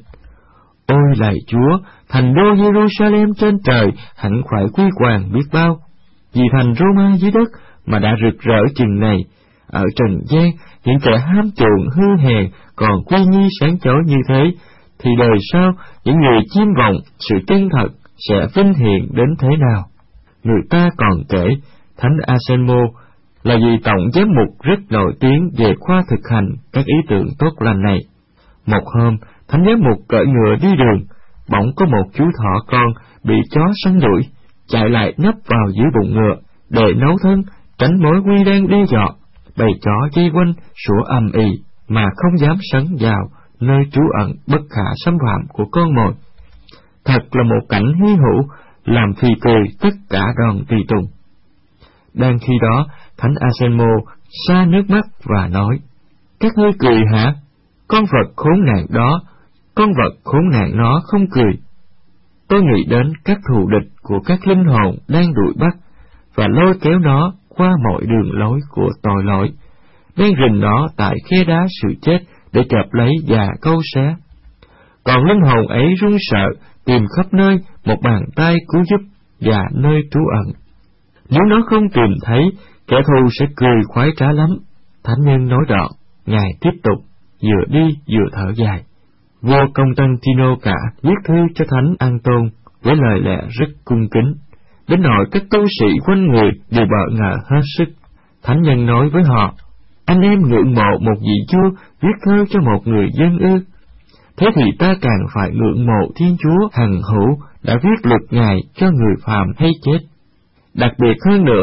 Ôi lạy Chúa, thành đô Jerusalem trên trời hẳn phải quy hoàng biết bao, vì thành Roma dưới đất mà đã rực rỡ chừng này. Ở trần gian, những kẻ ham chuộng hư hèn còn quy nghi sáng chói như thế, thì đời sau những người chiêm vọng sự chân thật sẽ vinh hiển đến thế nào? Người ta còn kể Thánh Anselmo là vị tổng giám mục rất nổi tiếng về khoa thực hành các ý tưởng tốt lành này. Một hôm, Thánh giám mục cởi ngựa đi đường, bỗng có một chú thỏ con bị chó săn đuổi, chạy lại nấp vào dưới bụng ngựa để nấu thân, tránh mối nguy đang đe dọa. Bầy chó dây quanh sủa ầm ĩ mà không dám sấn vào nơi trú ẩn bất khả xâm phạm của con mồi. Thật là một cảnh hy hữu, làm phì cười tất cả đoàn tùy tùng. Đang khi đó, Thánh Anselmo xa nước mắt và nói: Các ngươi cười hả? Con vật khốn nạn đó, con vật khốn nạn nó không cười. Tôi nghĩ đến các thù địch của các linh hồn đang đuổi bắt và lôi kéo nó qua mọi đường lối của tội lỗi, đang rình nó tại khe đá sự chết để chộp lấy và câu xé. Còn linh hồn ấy run sợ tìm khắp nơi một bàn tay cứu giúp và nơi trú ẩn. Nếu nó không tìm thấy, kẻ thù sẽ cười khoái trá lắm. Thánh nhân nói đoạn, Ngài tiếp tục, vừa đi vừa thở dài. Vua Constantino cả viết thư cho Thánh Anton với lời lẽ rất cung kính, đến nỗi các tu sĩ quanh người đều bỡ ngỡ hết sức. Thánh nhân nói với họ: Anh em ngưỡng mộ một vị vua viết thơ cho một người dân ư? Thế thì ta càng phải ngưỡng mộ Thiên Chúa hằng hữu đã viết luật Ngài cho người phàm hay chết. Đặc biệt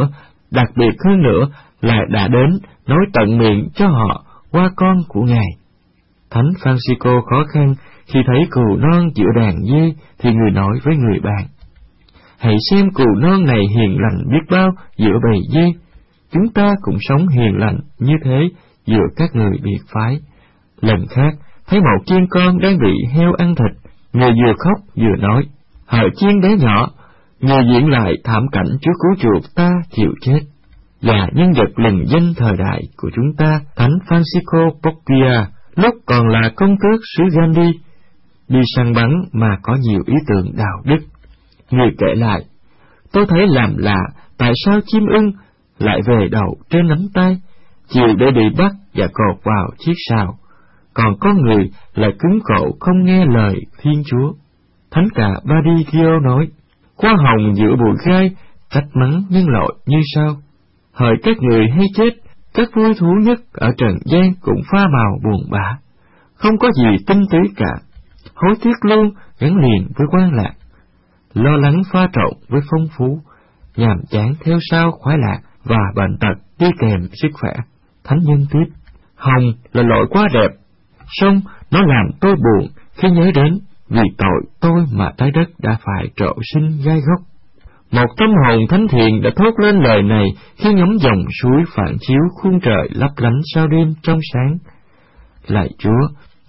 hơn nữa là đã đến nói tận miệng cho họ qua con của Ngài. Thánh Francisco khó khăn khi thấy cừu non giữa đàn dê, thì người nói với người bạn: Hãy xem cừu non này hiền lành biết bao giữa bầy dê. Chúng ta cũng sống hiền lành như thế giữa các người biệt phái. Lần khác, thấy một chiên con đang bị heo ăn thịt, người vừa khóc vừa nói: Hỡi chiên bé nhỏ, người diễn lại thảm cảnh Chúa cứu chuộc ta chịu chết. Và nhân vật lừng danh thời đại của chúng ta, Thánh Francisco Borgia, lúc còn là công tước xứ Gandhi, đi săn bắn mà có nhiều ý tưởng đạo đức. Người kể lại: Tôi thấy làm lạ tại sao chim ưng lại về đậu trên nắm tay, chiều để bị bắt và cột vào chiếc sào, còn có người lại cứng cổ không nghe lời Thiên Chúa. Thánh cả Badigio nói: Hoa hồng giữa bụi gai, trách mắng nhân loại như sau: Hỡi các người hay chết, các vui thú nhất ở trần gian cũng pha màu buồn bã, không có gì tinh túy cả, hối tiếc luôn gắn liền với quan lạc, lo lắng pha trộn với phong phú, nhàm chán theo sau khoái lạc và bệnh tật đi kèm sức khỏe. Thánh nhân tiếp: Hồng là loại quá đẹp, song nó làm tôi buồn khi nhớ đến vì tội tôi mà trái đất đã phải trổ sinh gai góc. Một tâm hồn thánh thiện đã thốt lên lời này khi ngắm dòng suối phản chiếu khuôn trời lấp lánh sao đêm trong sáng. Lạy Chúa,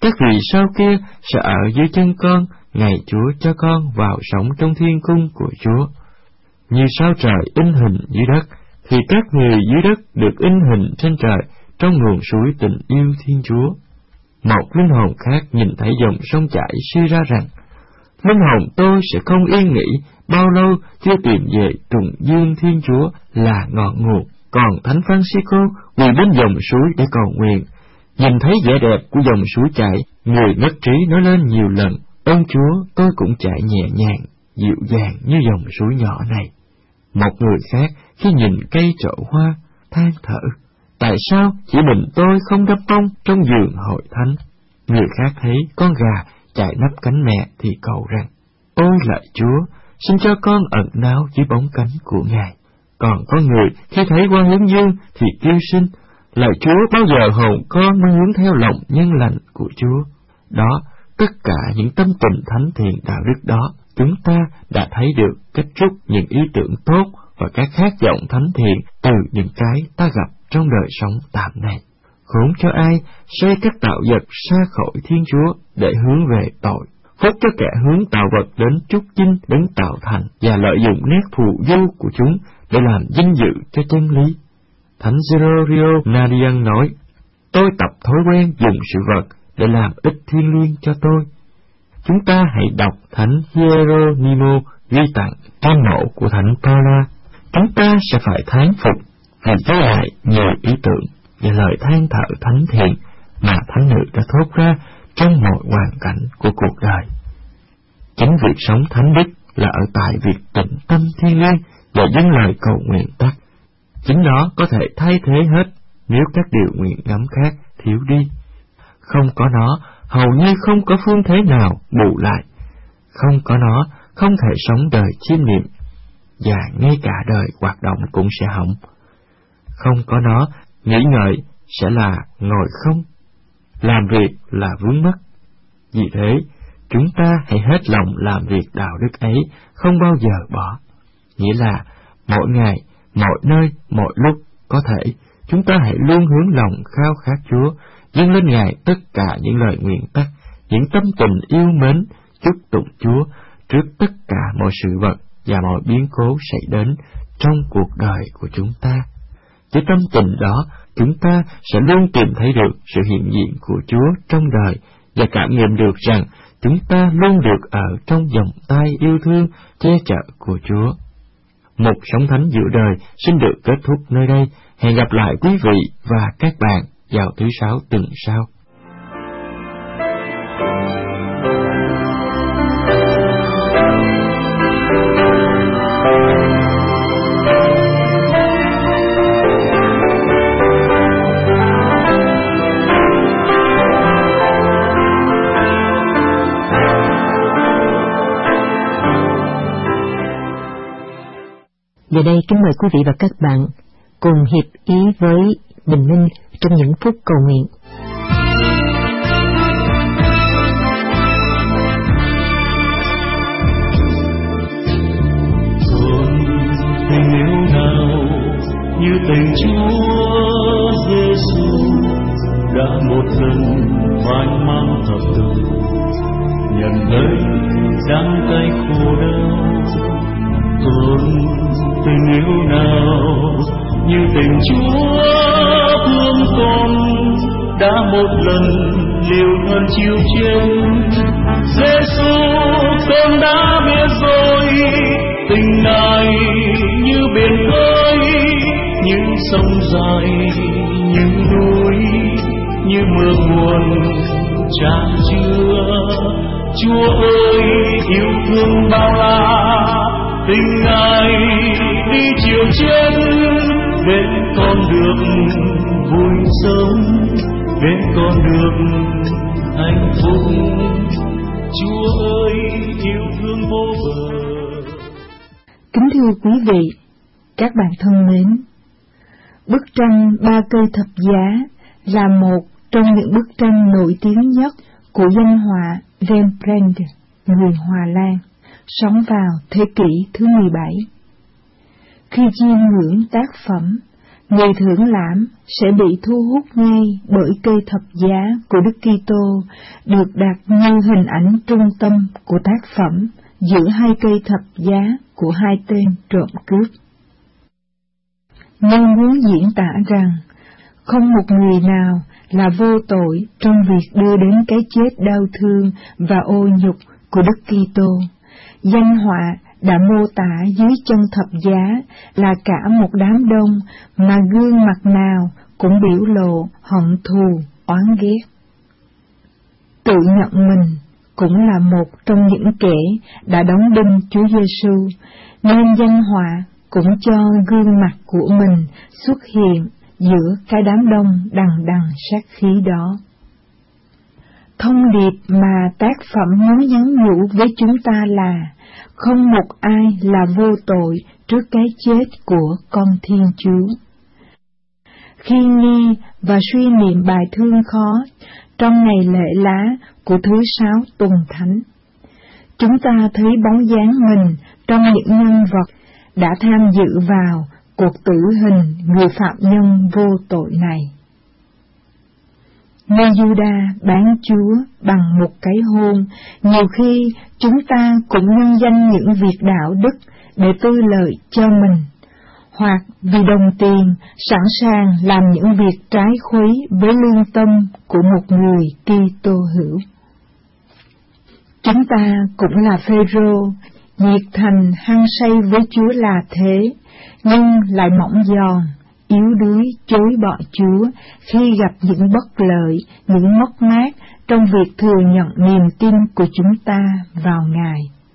Các vì sao kia sẽ ở dưới chân con, ngày Chúa cho con vào sống trong thiên cung của Chúa. Như sao trời in hình dưới đất, thì các người dưới đất được in hình trên trời trong nguồn suối tình yêu Thiên Chúa. Một linh hồn khác nhìn thấy dòng sông chảy suy ra rằng, linh hồn tôi sẽ không yên nghỉ bao lâu chưa tìm về trùng dương Thiên Chúa là ngọn nguồn. Còn Thánh Francisco quỳ bên dòng suối để cầu nguyện, nhìn thấy vẻ đẹp của dòng suối chảy, người mất trí nói lên nhiều lần, ơn Chúa, tôi cũng chạy nhẹ nhàng, dịu dàng như dòng suối nhỏ này. Một người khác khi nhìn cây trậu hoa, than thở, tại sao chỉ mình tôi không đắp bông trong giường hội thánh? Người khác thấy con gà chạy nấp cánh mẹ thì cầu rằng, ôi lạy Chúa, xin cho con ẩn náu dưới bóng cánh của Ngài. Còn có người khi thấy Quan Hướng Dương thì kêu xin, lạy Chúa, bao giờ hồn con mới hướng theo lòng nhân lành của Chúa. Đó, tất cả những tâm tình thánh thiện đạo đức đó, chúng ta đã thấy được cách rút những ý tưởng tốt và các khát vọng thánh thiện từ những cái ta gặp trong đời sống tạm này. Khốn cho ai xây các tạo vật xa khỏi Thiên Chúa để hướng về tội, phúc cho kẻ hướng tạo vật đến chúc chinh đến tạo thành và lợi dụng nét phù du của chúng để làm vinh dự cho chân lý. Thánh Gregorio Nadian nói, tôi tập thói quen dùng sự vật để làm ích thiêng liêng cho tôi. Chúng ta hãy đọc Thánh Hieronimo ghi tặng tam mộ của Thánh Paula. Chúng ta sẽ phải thán phục vì với lại nhiều ý tưởng và lời than thở thánh thiện mà thánh nữ đã thốt ra trong mọi hoàn cảnh của cuộc đời. Chính việc sống thánh đức là ở tại việc tịnh tâm thiêng liêng và dâng lời cầu nguyện tắt. Chính nó có thể thay thế hết nếu các điều nguyện ngắm khác thiếu đi. Không có nó, hầu như không có phương thế nào bù lại. Không có nó, không thể sống đời chiêm niệm, và ngay cả đời hoạt động cũng sẽ hỏng. Không có nó, nghĩ ngợi sẽ là ngồi không, làm việc là vướng mắc. Vì thế, chúng ta hãy hết lòng làm việc đạo đức ấy, không bao giờ bỏ. Nghĩa là, mỗi ngày, mọi nơi, mọi lúc, có thể, chúng ta hãy luôn hướng lòng khao khát Chúa, dâng lên Ngài tất cả những lời nguyện tắc, những tâm tình yêu mến, chúc tụng Chúa trước tất cả mọi sự vật và mọi biến cố xảy đến trong cuộc đời của chúng ta. Với tâm tình đó, chúng ta sẽ luôn tìm thấy được sự hiện diện của Chúa trong đời và cảm nghiệm được rằng chúng ta luôn được ở trong vòng tay yêu thương, che chở của Chúa. Một sống thánh giữa đời xin được kết thúc nơi đây. Hẹn gặp lại quý vị và các bạn vào thứ Sáu tuần sau. Giờ đây kính mời quý vị và các bạn cùng hiệp ý với Bình Minh trong những phút cầu nguyện. Tình yêu nào như tình Chúa Giêsu đã một lần mãi mang thập tự nhận lấy đắng cay khổ đau. Tình yêu nào như tình Chúa thương con đã một lần liều thân chịu chết. Giêsu con đã biết rồi, tình này như biển khơi, như sông dài, như núi, như mưa nguồn tràn chứa. Chúa ơi yêu thương bao la, tình Ngài đi chiều trên để con được vui sống, để con được hạnh phúc. Chúa ơi yêu thương vô bờ. Kính thưa quý vị, các bạn thân mến, bức tranh Ba Cây Thập Giá là một trong những bức tranh nổi tiếng nhất của danh họa Rembrandt, người Hòa Lan, sống vào thế kỷ thứ 17. Khi chiêm ngưỡng tác phẩm, người thưởng lãm sẽ bị thu hút ngay bởi cây thập giá của Đức Kitô được đặt như hình ảnh trung tâm của tác phẩm giữa hai cây thập giá của hai tên trộm cướp. Nhưng muốn diễn tả rằng không một người nào là vô tội trong việc đưa đến cái chết đau thương và ô nhục của Đức Kitô, danh họa đã mô tả dưới chân thập giá là cả một đám đông mà gương mặt nào cũng biểu lộ hận thù, oán ghét. Tự nhận mình cũng là một trong những kẻ đã đóng đinh Chúa Giêsu, nên danh họa cũng cho gương mặt của mình xuất hiện giữa cái đám đông đằng đằng sát khí đó. Thông điệp mà tác phẩm muốn nhắn nhủ với chúng ta là không một ai là vô tội trước cái chết của con Thiên Chúa. Khi nghe và suy niệm bài thương khó trong ngày lễ lá của thứ 6 tuần thánh, chúng ta thấy bóng dáng mình trong những nhân vật đã tham dự vào cuộc tử hình người phạm nhân vô tội này. Như Giuđa bán Chúa bằng một cái hôn, nhiều khi chúng ta cũng nhân danh những việc đạo đức để tư lợi cho mình, hoặc vì đồng tiền sẵn sàng làm những việc trái khuấy với lương tâm của một người Kitô hữu. Chúng ta cũng là Phêrô, nhiệt thành hăng say với Chúa là thế, nhưng lại mỏng giòn, yếu đuối chối bỏ Chúa khi gặp những bất lợi, những mất mát trong việc thừa nhận niềm tin của chúng ta vào Ngài.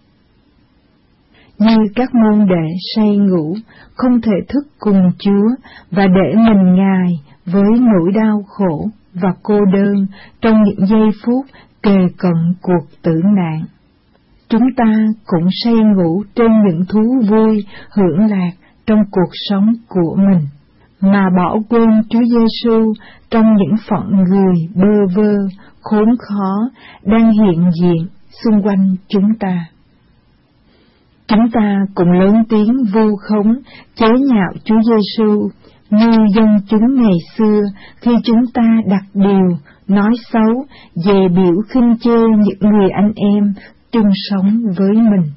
Như các môn đệ say ngủ, không thể thức cùng Chúa và để mình Ngài với nỗi đau khổ và cô đơn trong những giây phút kề cận cuộc tử nạn. Chúng ta cũng say ngủ trên những thú vui, hưởng lạc trong cuộc sống của mình, mà bỏ quên Chúa Giêsu trong những phận người bơ vơ, khốn khó đang hiện diện xung quanh chúng ta. Chúng ta cũng lớn tiếng vu khống, chế nhạo Chúa Giêsu như dân chúng ngày xưa khi chúng ta đặt điều, nói xấu, dè biểu khinh chê những người anh em chung sống với mình.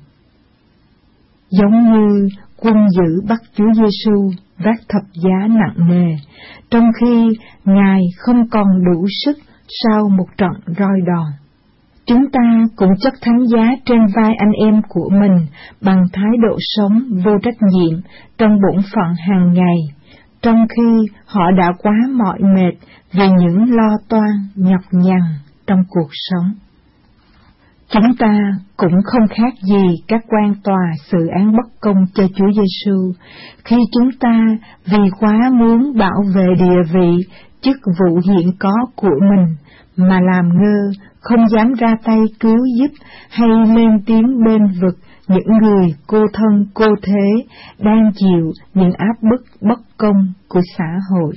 Giống như quân dữ bắt Chúa Giêsu vác thập giá nặng nề, trong khi Ngài không còn đủ sức sau một trận roi đòn. Chúng ta cũng chất thánh giá trên vai anh em của mình bằng thái độ sống vô trách nhiệm trong bổn phận hàng ngày, trong khi họ đã quá mỏi mệt vì những lo toan nhọc nhằn trong cuộc sống. Chúng ta cũng không khác gì các quan tòa xử án bất công cho Chúa Giêsu khi chúng ta vì quá muốn bảo vệ địa vị, chức vụ hiện có của mình mà làm ngơ, không dám ra tay cứu giúp hay lên tiếng bên vực những người cô thân cô thế đang chịu những áp bức bất công của xã hội.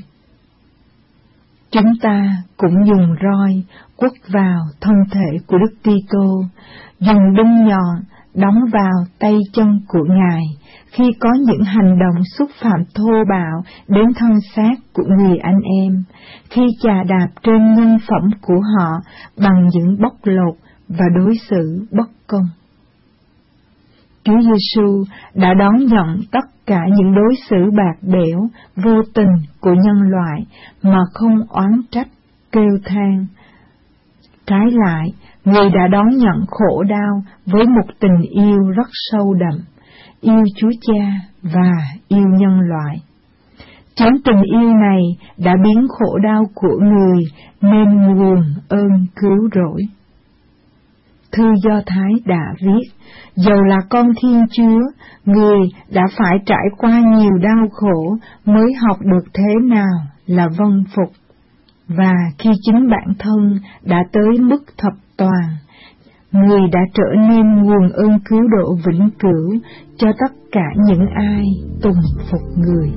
Chúng ta cũng dùng roi quất vào thân thể của Đức Kitô, dùng đinh nhọn đóng vào tay chân của Ngài khi có những hành động xúc phạm thô bạo đến thân xác của người anh em, khi chà đạp trên nhân phẩm của họ bằng những bóc lột và đối xử bất công. Chúa Giêsu đã đón nhận tất cả những đối xử bạc bẽo, vô tình của nhân loại mà không oán trách, kêu than. Trái lại, Người đã đón nhận khổ đau với một tình yêu rất sâu đậm, yêu Chúa Cha và yêu nhân loại. Chính tình yêu này đã biến khổ đau của Người nên nguồn ơn cứu rỗi. Thư Do Thái đã viết, dầu là con Thiên Chúa, Người đã phải trải qua nhiều đau khổ mới học được thế nào là vâng phục. Và khi chính bản thân đã tới mức thập toàn, Người đã trở nên nguồn ơn cứu độ vĩnh cửu cho tất cả những ai tùng phục Người.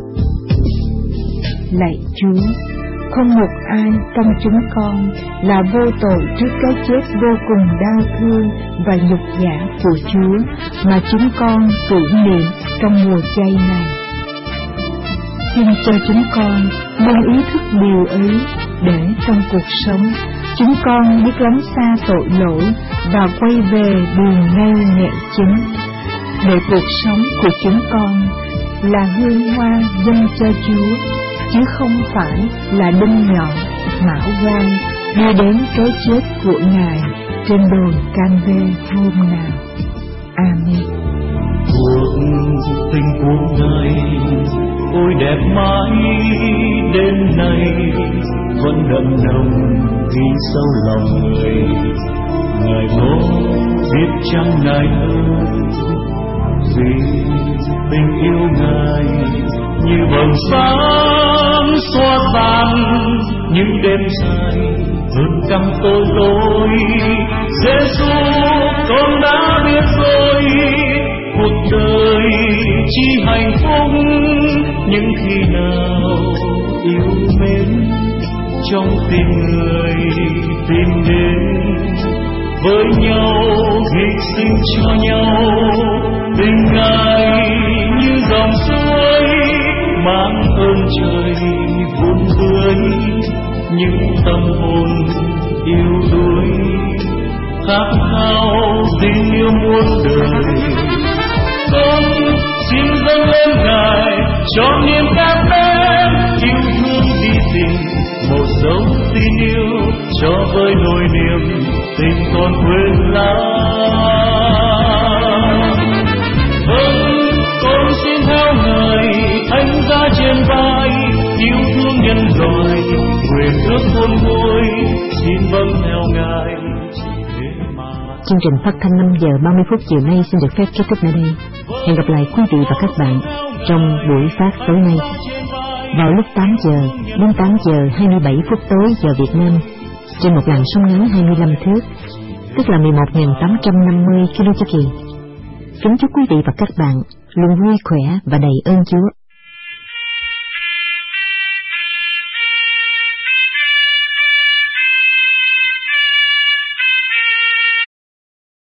Lạy Chúa, không một ai trong chúng con là vô tội trước cái chết vô cùng đau thương và nhục nhã của Chúa mà chúng con tưởng niệm trong mùa chay này. xin cho chúng con luôn ý thức điều ấy, để trong cuộc sống chúng con biết lánh xa tội lỗi và quay về đường ngay nhẹ chính, để cuộc sống của chúng con là hương hoa dâng cho Chúa, chứ không phải là đinh nhọn mão gai đưa đến cái chết của Ngài trên đồi Can-vê hôm nào. Amen. Cuộc tình của Ngài ôi đẹp mãi đêm nay, vẫn đậm nồng ghi sâu lòng người. Ngài có biết chăng Ngài ơi, vì tình yêu Ngài như vầng sáng xóa tan những đêm dài hơn căm tội lỗi. Giê-xu con đã biết rồi, cuộc đời chỉ hạnh phúc những khi nào yêu mến trong tình người tìm đến với nhau, hy sinh cho nhau. Tình Ngài như dòng suối mang ơn trời vun vươn những tâm hồn yêu đuối, khát khao tình yêu muôn đời. Con xin dâng lên Ngài cho niềm cam ơn yêu thương đi tình, một dấu tin yêu cho với nỗi niềm tình còn quên lãng. Con xin theo Ngài thánh giá trên vai, yêu thương nhân loại nguyện ước hôn môi, xin vâng theo Ngài. Chương trình phát thanh 5 giờ 30 phút chiều nay xin được phép kết thúc tại đây. Hẹn gặp lại quý vị và các bạn trong buổi phát tối nay vào lúc 8 giờ đến 8 giờ 27 phút tối giờ Việt Nam trên một làn sóng ngắn 25 thước, tức là 11.850 kHz. Kính chúc quý vị và các bạn luôn vui khỏe và đầy ơn Chúa.